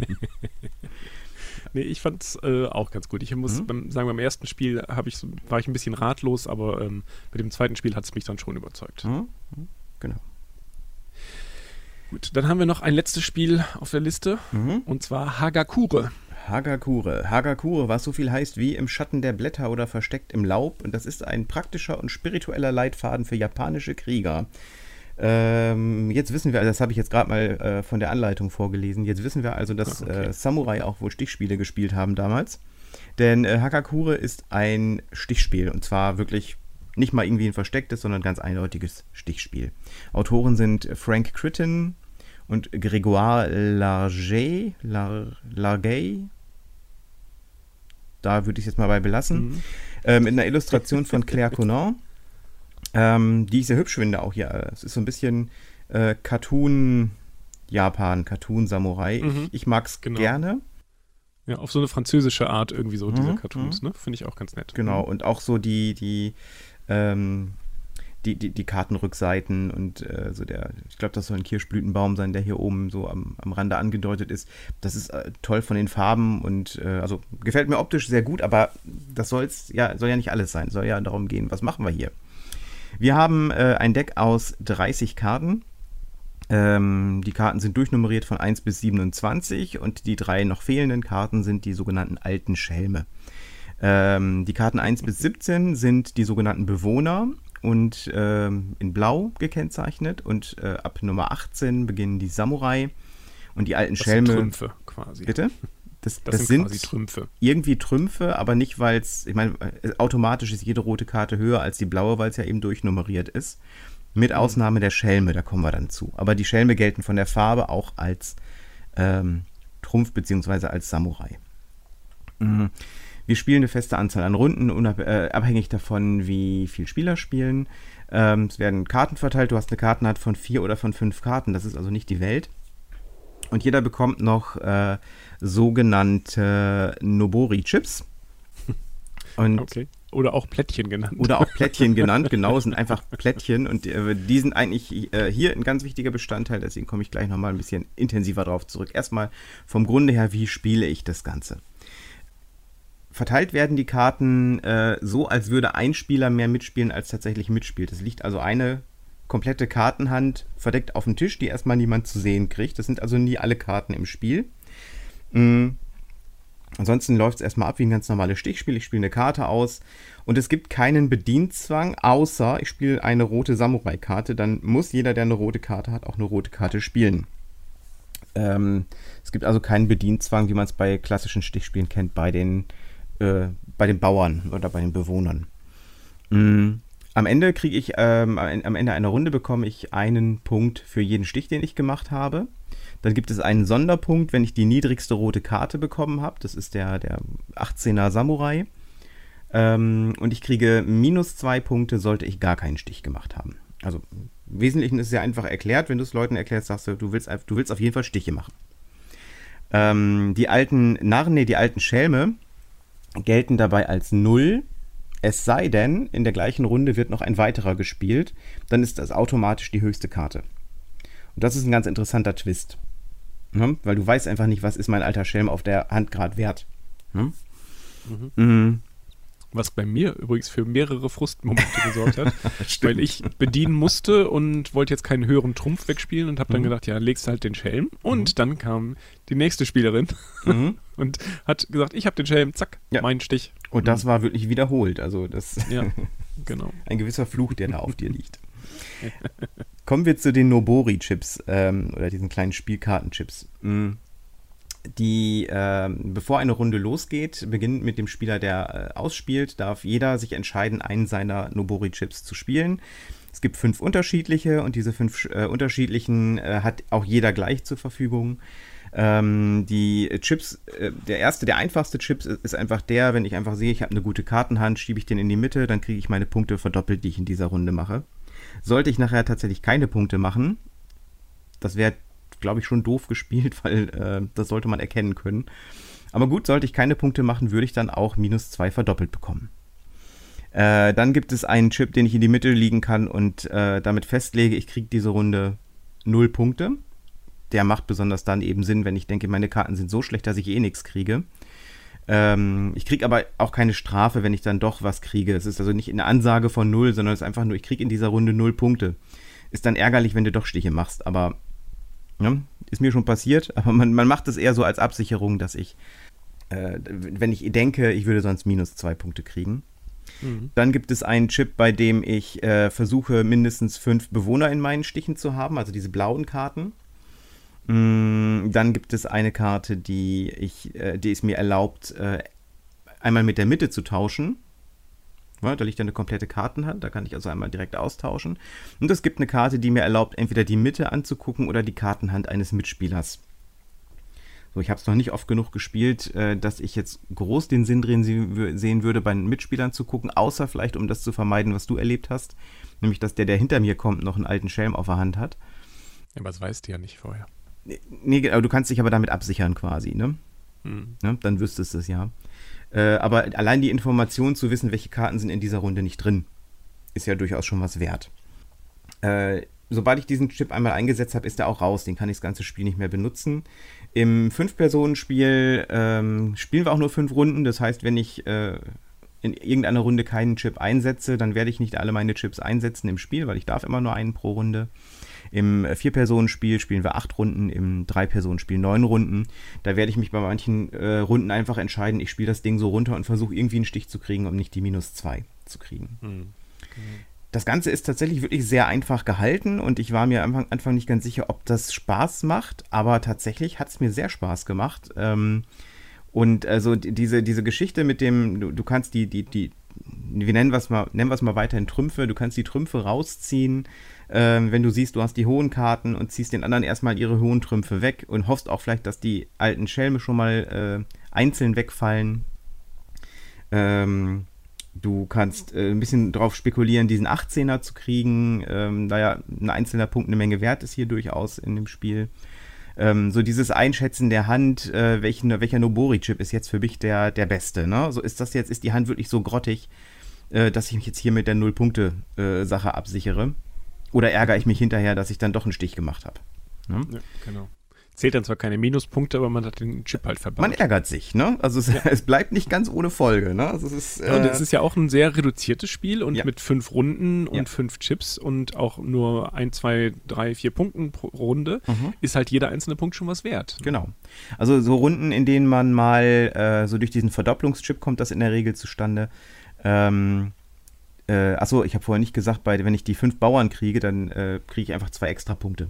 Nee, ich fand es auch ganz gut. Ich muss beim ersten Spiel war ich ein bisschen ratlos, aber mit dem zweiten Spiel hat es mich dann schon überzeugt. Genau. Gut, dann haben wir noch ein letztes Spiel auf der Liste, und zwar Hagakure. Hagakure, was so viel heißt wie im Schatten der Blätter oder versteckt im Laub. Und das ist ein praktischer und spiritueller Leitfaden für japanische Krieger. Jetzt wissen wir, das habe ich jetzt gerade mal von der Anleitung vorgelesen, jetzt wissen wir also, dass Samurai auch wohl Stichspiele gespielt haben damals. Denn Hagakure ist ein Stichspiel und zwar wirklich nicht mal irgendwie ein verstecktes, sondern ganz eindeutiges Stichspiel. Autoren sind Frank Crichton und Grégoire Largay. Da würde ich es jetzt mal bei belassen. Mit einer Illustration von Claire Conan. Die ich sehr hübsch finde auch hier. Es ist so ein bisschen Cartoon-Japan, Cartoon-Samurai. Ich mag es gerne. Ja, auf so eine französische Art irgendwie so, diese Cartoons, ne? Finde ich auch ganz nett. Genau, und auch so die Kartenrückseiten und so ich glaube, das soll ein Kirschblütenbaum sein, der hier oben so am Rande angedeutet ist. Das ist toll von den Farben und also gefällt mir optisch sehr gut, aber das soll ja nicht alles sein. Soll ja darum gehen, was machen wir hier? Wir haben ein Deck aus 30 Karten. Die Karten sind durchnummeriert von 1 bis 27 und die 3 noch fehlenden Karten sind die sogenannten alten Schelme. Die Karten 1 bis 17 sind die sogenannten Bewohner und in Blau gekennzeichnet und ab Nummer 18 beginnen die Samurai und die alten Schelme. Das sind Trümpfe quasi. Bitte? Das sind quasi Trümpfe. Irgendwie Trümpfe, aber nicht, weil es, ich meine, automatisch ist jede rote Karte höher als die blaue, weil es ja eben durchnummeriert ist. Mit Ausnahme der Schelme, da kommen wir dann zu. Aber die Schelme gelten von der Farbe auch als Trumpf bzw. als Samurai. Wir spielen eine feste Anzahl an Runden, abhängig davon, wie viele Spieler spielen. Es werden Karten verteilt. Du hast eine Kartenart von 4 oder von 5 Karten. Das ist also nicht die Welt. Und jeder bekommt noch sogenannte Nobori-Chips. Okay. Oder auch Plättchen genannt. Genau, sind einfach Plättchen und die sind eigentlich hier ein ganz wichtiger Bestandteil, deswegen komme ich gleich nochmal ein bisschen intensiver drauf zurück. Erstmal vom Grunde her, wie spiele ich das Ganze? Verteilt werden die Karten so, als würde ein Spieler mehr mitspielen, als tatsächlich mitspielt. Es liegt also eine komplette Kartenhand verdeckt auf dem Tisch, die erstmal niemand zu sehen kriegt. Das sind also nie alle Karten im Spiel. Ansonsten läuft es erstmal ab wie ein ganz normales Stichspiel. Ich spiele eine Karte aus und es gibt keinen Bedienzwang, außer ich spiele eine rote Samurai-Karte. Dann muss jeder, der eine rote Karte hat, auch eine rote Karte spielen. Es gibt also keinen Bedienzwang, wie man es bei klassischen Stichspielen kennt, bei den Bauern oder bei den Bewohnern. Am Ende kriege ich, am Ende einer Runde bekomme ich einen Punkt für jeden Stich, den ich gemacht habe. Dann gibt es einen Sonderpunkt, wenn ich die niedrigste rote Karte bekommen habe. Das ist der 18er Samurai. Und ich kriege -2 Punkte, sollte ich gar keinen Stich gemacht haben. Also im Wesentlichen ist es ja einfach erklärt. Wenn du es Leuten erklärst, sagst du willst auf jeden Fall Stiche machen. Die alten Schelme gelten dabei als 0. Es sei denn, in der gleichen Runde wird noch ein weiterer gespielt. Dann ist das automatisch die höchste Karte. Und das ist ein ganz interessanter Twist. Weil du weißt einfach nicht, was ist mein alter Schelm auf der Hand gerade wert. Was bei mir übrigens für mehrere Frustmomente gesorgt hat, weil ich bedienen musste und wollte jetzt keinen höheren Trumpf wegspielen und habe dann gedacht, ja, legst halt den Schelm. Und dann kam die nächste Spielerin und hat gesagt, ich habe den Schelm, zack, mein Stich. Und das war wirklich wiederholt. Also das genau. Ein gewisser Fluch, der da auf dir liegt. Kommen wir zu den Nobori-Chips oder diesen kleinen Spielkartenchips. Bevor eine Runde losgeht, beginnt mit dem Spieler, der ausspielt, darf jeder sich entscheiden, einen seiner Nobori-Chips zu spielen. Es gibt 5 unterschiedliche und diese 5 unterschiedlichen hat auch jeder gleich zur Verfügung. Die Chips, der einfachste Chip ist einfach der, wenn ich einfach sehe, ich habe eine gute Kartenhand, schiebe ich den in die Mitte, dann kriege ich meine Punkte verdoppelt, die ich in dieser Runde mache. Sollte ich nachher tatsächlich keine Punkte machen, das wäre, glaube ich, schon doof gespielt, weil das sollte man erkennen können. Aber gut, sollte ich keine Punkte machen, würde ich dann auch -2 verdoppelt bekommen. Dann gibt es einen Chip, den ich in die Mitte liegen kann und damit festlege, ich kriege diese Runde 0 Punkte. Der macht besonders dann eben Sinn, wenn ich denke, meine Karten sind so schlecht, dass ich eh nichts kriege. Ich kriege aber auch keine Strafe, wenn ich dann doch was kriege. Es ist also nicht eine Ansage von 0, sondern es ist einfach nur, ich kriege in dieser Runde 0 Punkte. Ist dann ärgerlich, wenn du doch Stiche machst, aber ist mir schon passiert. Aber man macht es eher so als Absicherung, dass ich, wenn ich denke, ich würde sonst -2 Punkte kriegen. Dann gibt es einen Chip, bei dem ich versuche, mindestens 5 Bewohner in meinen Stichen zu haben, also diese blauen Karten. Dann gibt es eine Karte, die es mir erlaubt, einmal mit der Mitte zu tauschen. Ja, da liegt eine komplette Kartenhand, da kann ich also einmal direkt austauschen. Und es gibt eine Karte, die mir erlaubt, entweder die Mitte anzugucken oder die Kartenhand eines Mitspielers. So, ich habe es noch nicht oft genug gespielt, dass ich jetzt groß den Sinn drin sehen würde, bei den Mitspielern zu gucken, außer vielleicht, um das zu vermeiden, was du erlebt hast. Nämlich, dass der hinter mir kommt, noch einen alten Schelm auf der Hand hat. Ja, aber das weißt du ja nicht vorher. Nee, aber du kannst dich aber damit absichern quasi, ne? Ne? Dann wüsstest du es ja. Aber allein die Information zu wissen, welche Karten sind in dieser Runde nicht drin, ist ja durchaus schon was wert. Sobald ich diesen Chip einmal eingesetzt habe, ist er auch raus. Den kann ich das ganze Spiel nicht mehr benutzen. Im 5-Personen-Spiel spielen wir auch nur 5 Runden. Das heißt, wenn ich in irgendeiner Runde keinen Chip einsetze, dann werde ich nicht alle meine Chips einsetzen im Spiel, weil ich darf immer nur einen pro Runde. Im 4-Personen-Spiel spielen wir 8 Runden, im 3-Personen-Spiel 9 Runden. Da werde ich mich bei manchen Runden einfach entscheiden, ich spiele das Ding so runter und versuche irgendwie einen Stich zu kriegen, um nicht die -2 zu kriegen. Das Ganze ist tatsächlich wirklich sehr einfach gehalten und ich war mir am Anfang nicht ganz sicher, ob das Spaß macht, aber tatsächlich hat es mir sehr Spaß gemacht. Und also diese Geschichte mit dem, du kannst wir nennen wir es mal weiterhin Trümpfe, du kannst die Trümpfe rausziehen, wenn du siehst, du hast die hohen Karten und ziehst den anderen erstmal ihre hohen Trümpfe weg und hoffst auch vielleicht, dass die alten Schelme schon mal einzeln wegfallen. Du kannst ein bisschen drauf spekulieren, diesen 18er zu kriegen, da ja ein einzelner Punkt eine Menge wert ist hier durchaus in dem Spiel. So dieses Einschätzen der Hand, welcher Nobori-Chip ist jetzt für mich der beste, ne? So ist die Hand wirklich so grottig, dass ich mich jetzt hier mit der Null-Punkte-Sache absichere? Oder ärgere ich mich hinterher, dass ich dann doch einen Stich gemacht habe? Ne? Ja, genau. Zählt dann zwar keine Minuspunkte, aber man hat den Chip halt verbaut. Man ärgert sich, ne? Also es bleibt nicht ganz ohne Folge, ne? Also es ist, und es ist ja auch ein sehr reduziertes Spiel und ja. mit 5 Runden und Ja. 5 Chips und auch nur 1, 2, 3, 4 Punkten pro Runde ist halt jeder einzelne Punkt schon was wert. Genau. Also so Runden, in denen man mal so durch diesen Verdopplungschip kommt das in der Regel zustande. Achso, ich habe vorher nicht gesagt, wenn ich die 5 Bauern kriege, dann kriege ich einfach 2 extra Punkte.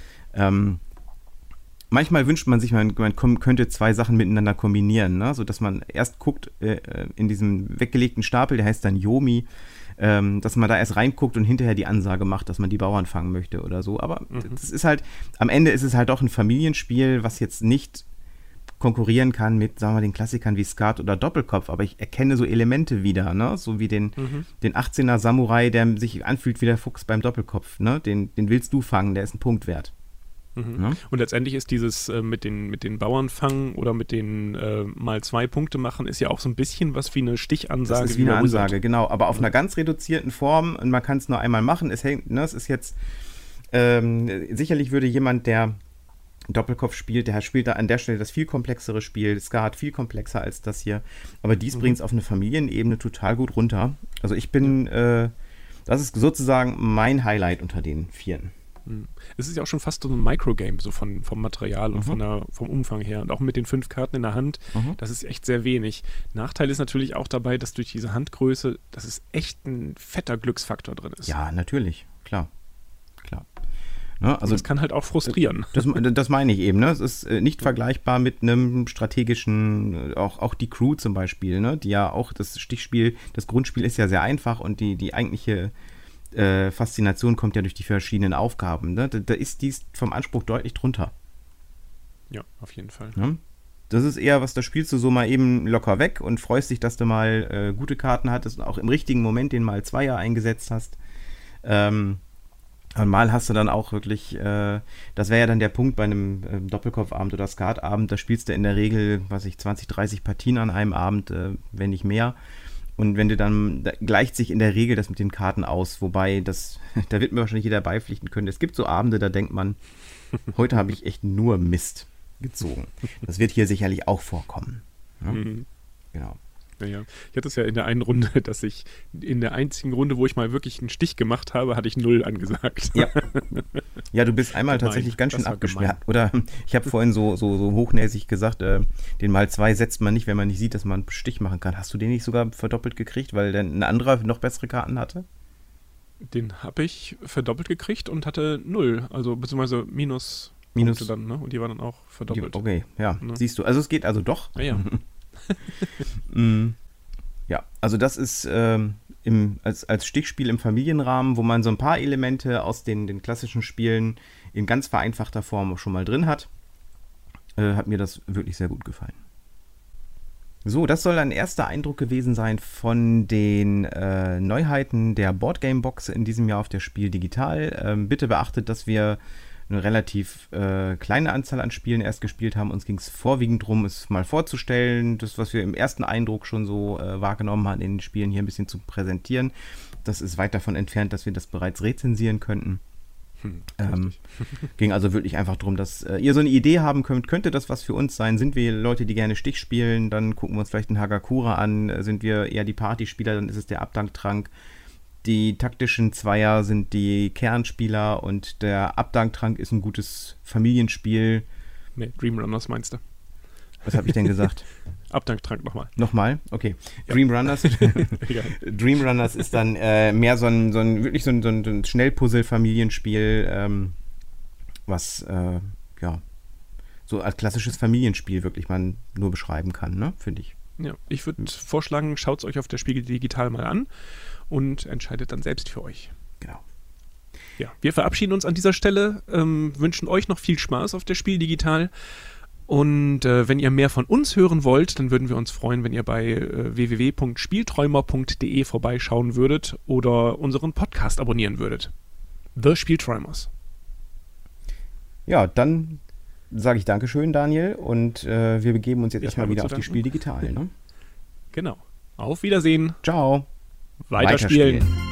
Manchmal wünscht man sich, man könnte 2 Sachen miteinander kombinieren, ne? Sodass man erst guckt in diesem weggelegten Stapel, der heißt dann Yomi, dass man da erst reinguckt und hinterher die Ansage macht, dass man die Bauern fangen möchte oder so. Aber das ist halt, am Ende ist es halt auch ein Familienspiel, was jetzt nicht konkurrieren kann mit, sagen wir, den Klassikern wie Skat oder Doppelkopf, aber ich erkenne so Elemente wieder, ne? So wie den 18er Samurai, der sich anfühlt wie der Fuchs beim Doppelkopf, ne? Den willst du fangen, der ist ein Punkt wert. Ne? Und letztendlich ist dieses mit den Bauern fangen oder mit den mal 2 Punkte machen, ist ja auch so ein bisschen was wie eine Stichansage. Das ist wie eine Ansage, genau, aber auf einer ganz reduzierten Form und man kann es nur einmal machen. Es ist jetzt, sicherlich würde jemand, der Doppelkopf spielt, der spielt da an der Stelle das viel komplexere Spiel, Skat viel komplexer als das hier, aber dies bringt es auf eine Familienebene total gut runter. Also ich bin, das ist sozusagen mein Highlight unter den 4. Es ist ja auch schon fast so ein Microgame, so vom Material und vom Umfang her. Und auch mit den 5 Karten in der Hand, das ist echt sehr wenig. Nachteil ist natürlich auch dabei, dass durch diese Handgröße, dass es echt ein fetter Glücksfaktor drin ist. Ja, natürlich, klar. Ne, also das kann halt auch frustrieren. Das meine ich eben. Ne? Es ist nicht vergleichbar mit einem strategischen, auch die Crew zum Beispiel, ne? Die ja auch das Stichspiel, das Grundspiel ist ja sehr einfach und die eigentliche Faszination kommt ja durch die verschiedenen Aufgaben. Ne? Da ist dies vom Anspruch deutlich drunter. Ja, auf jeden Fall. Ne? Das ist eher was, da spielst du so mal eben locker weg und freust dich, dass du mal gute Karten hattest und auch im richtigen Moment den mal Zweier eingesetzt hast. Und mal hast du dann auch wirklich, das wäre ja dann der Punkt bei einem Doppelkopfabend oder Skatabend, da spielst du in der Regel, 20, 30 Partien an einem Abend, wenn nicht mehr. Und wenn du dann, da gleicht sich in der Regel das mit den Karten aus, wobei da wird mir wahrscheinlich jeder beipflichten können. Es gibt so Abende, da denkt man, heute habe ich echt nur Mist gezogen. Das wird hier sicherlich auch vorkommen. Ja? Genau. Ja. Ich hatte es ja in der einen Runde, dass ich in der einzigen Runde, wo ich mal wirklich einen Stich gemacht habe, hatte ich 0 angesagt. Ja, du bist einmal tatsächlich ganz schön abgesperrt. Oder ich habe vorhin so hochnäsig gesagt, den mal 2 setzt man nicht, wenn man nicht sieht, dass man einen Stich machen kann. Hast du den nicht sogar verdoppelt gekriegt, weil dann ein anderer noch bessere Karten hatte? Den habe ich verdoppelt gekriegt und hatte 0, also beziehungsweise Minus dann, ne? Und die waren dann auch verdoppelt. Okay, ja, ne? Siehst du. Also es geht also doch. Ja. Ja, also das ist als Stichspiel im Familienrahmen, wo man so ein paar Elemente aus den klassischen Spielen in ganz vereinfachter Form schon mal drin hat, hat mir das wirklich sehr gut gefallen. So, das soll ein erster Eindruck gewesen sein von den Neuheiten der Boardgame-Box in diesem Jahr auf der Spiel Digital. Bitte beachtet, dass wir eine relativ kleine Anzahl an Spielen erst gespielt haben. Uns ging es vorwiegend darum, es mal vorzustellen, das, was wir im ersten Eindruck schon so wahrgenommen haben, in den Spielen hier ein bisschen zu präsentieren. Das ist weit davon entfernt, dass wir das bereits rezensieren könnten. Ging also wirklich einfach darum, dass ihr so eine Idee haben könnt, könnte das was für uns sein? Sind wir Leute, die gerne Stich spielen? Dann gucken wir uns vielleicht einen Hagakura an. Sind wir eher die Partyspieler? Dann ist es der Abdanktrank. die taktischen Zweier sind die Kernspieler und der Abdanktrank ist ein gutes Familienspiel. Nee, Dream Runners meinst du? Was habe ich denn gesagt? Abdanktrank nochmal. Nochmal? Okay. Ja. Dream Runners. Dream Runners ist dann mehr so ein Schnellpuzzle-Familienspiel, was so als klassisches Familienspiel wirklich man nur beschreiben kann, ne? Finde ich. Ja, ich würde vorschlagen, schaut es euch auf der Spiegel Digital mal an und entscheidet dann selbst für euch. Genau. Ja, wir verabschieden uns an dieser Stelle, wünschen euch noch viel Spaß auf der Spiel Digital. Und wenn ihr mehr von uns hören wollt, dann würden wir uns freuen, wenn ihr bei www.spielträumer.de vorbeischauen würdet oder unseren Podcast abonnieren würdet. The Spielträumers. Ja, dann sage ich Dankeschön, Daniel, und wir begeben uns jetzt erstmal wieder auf die danken. Spiel Digital. Ne? Genau. Auf Wiedersehen. Ciao. Weiterspielen.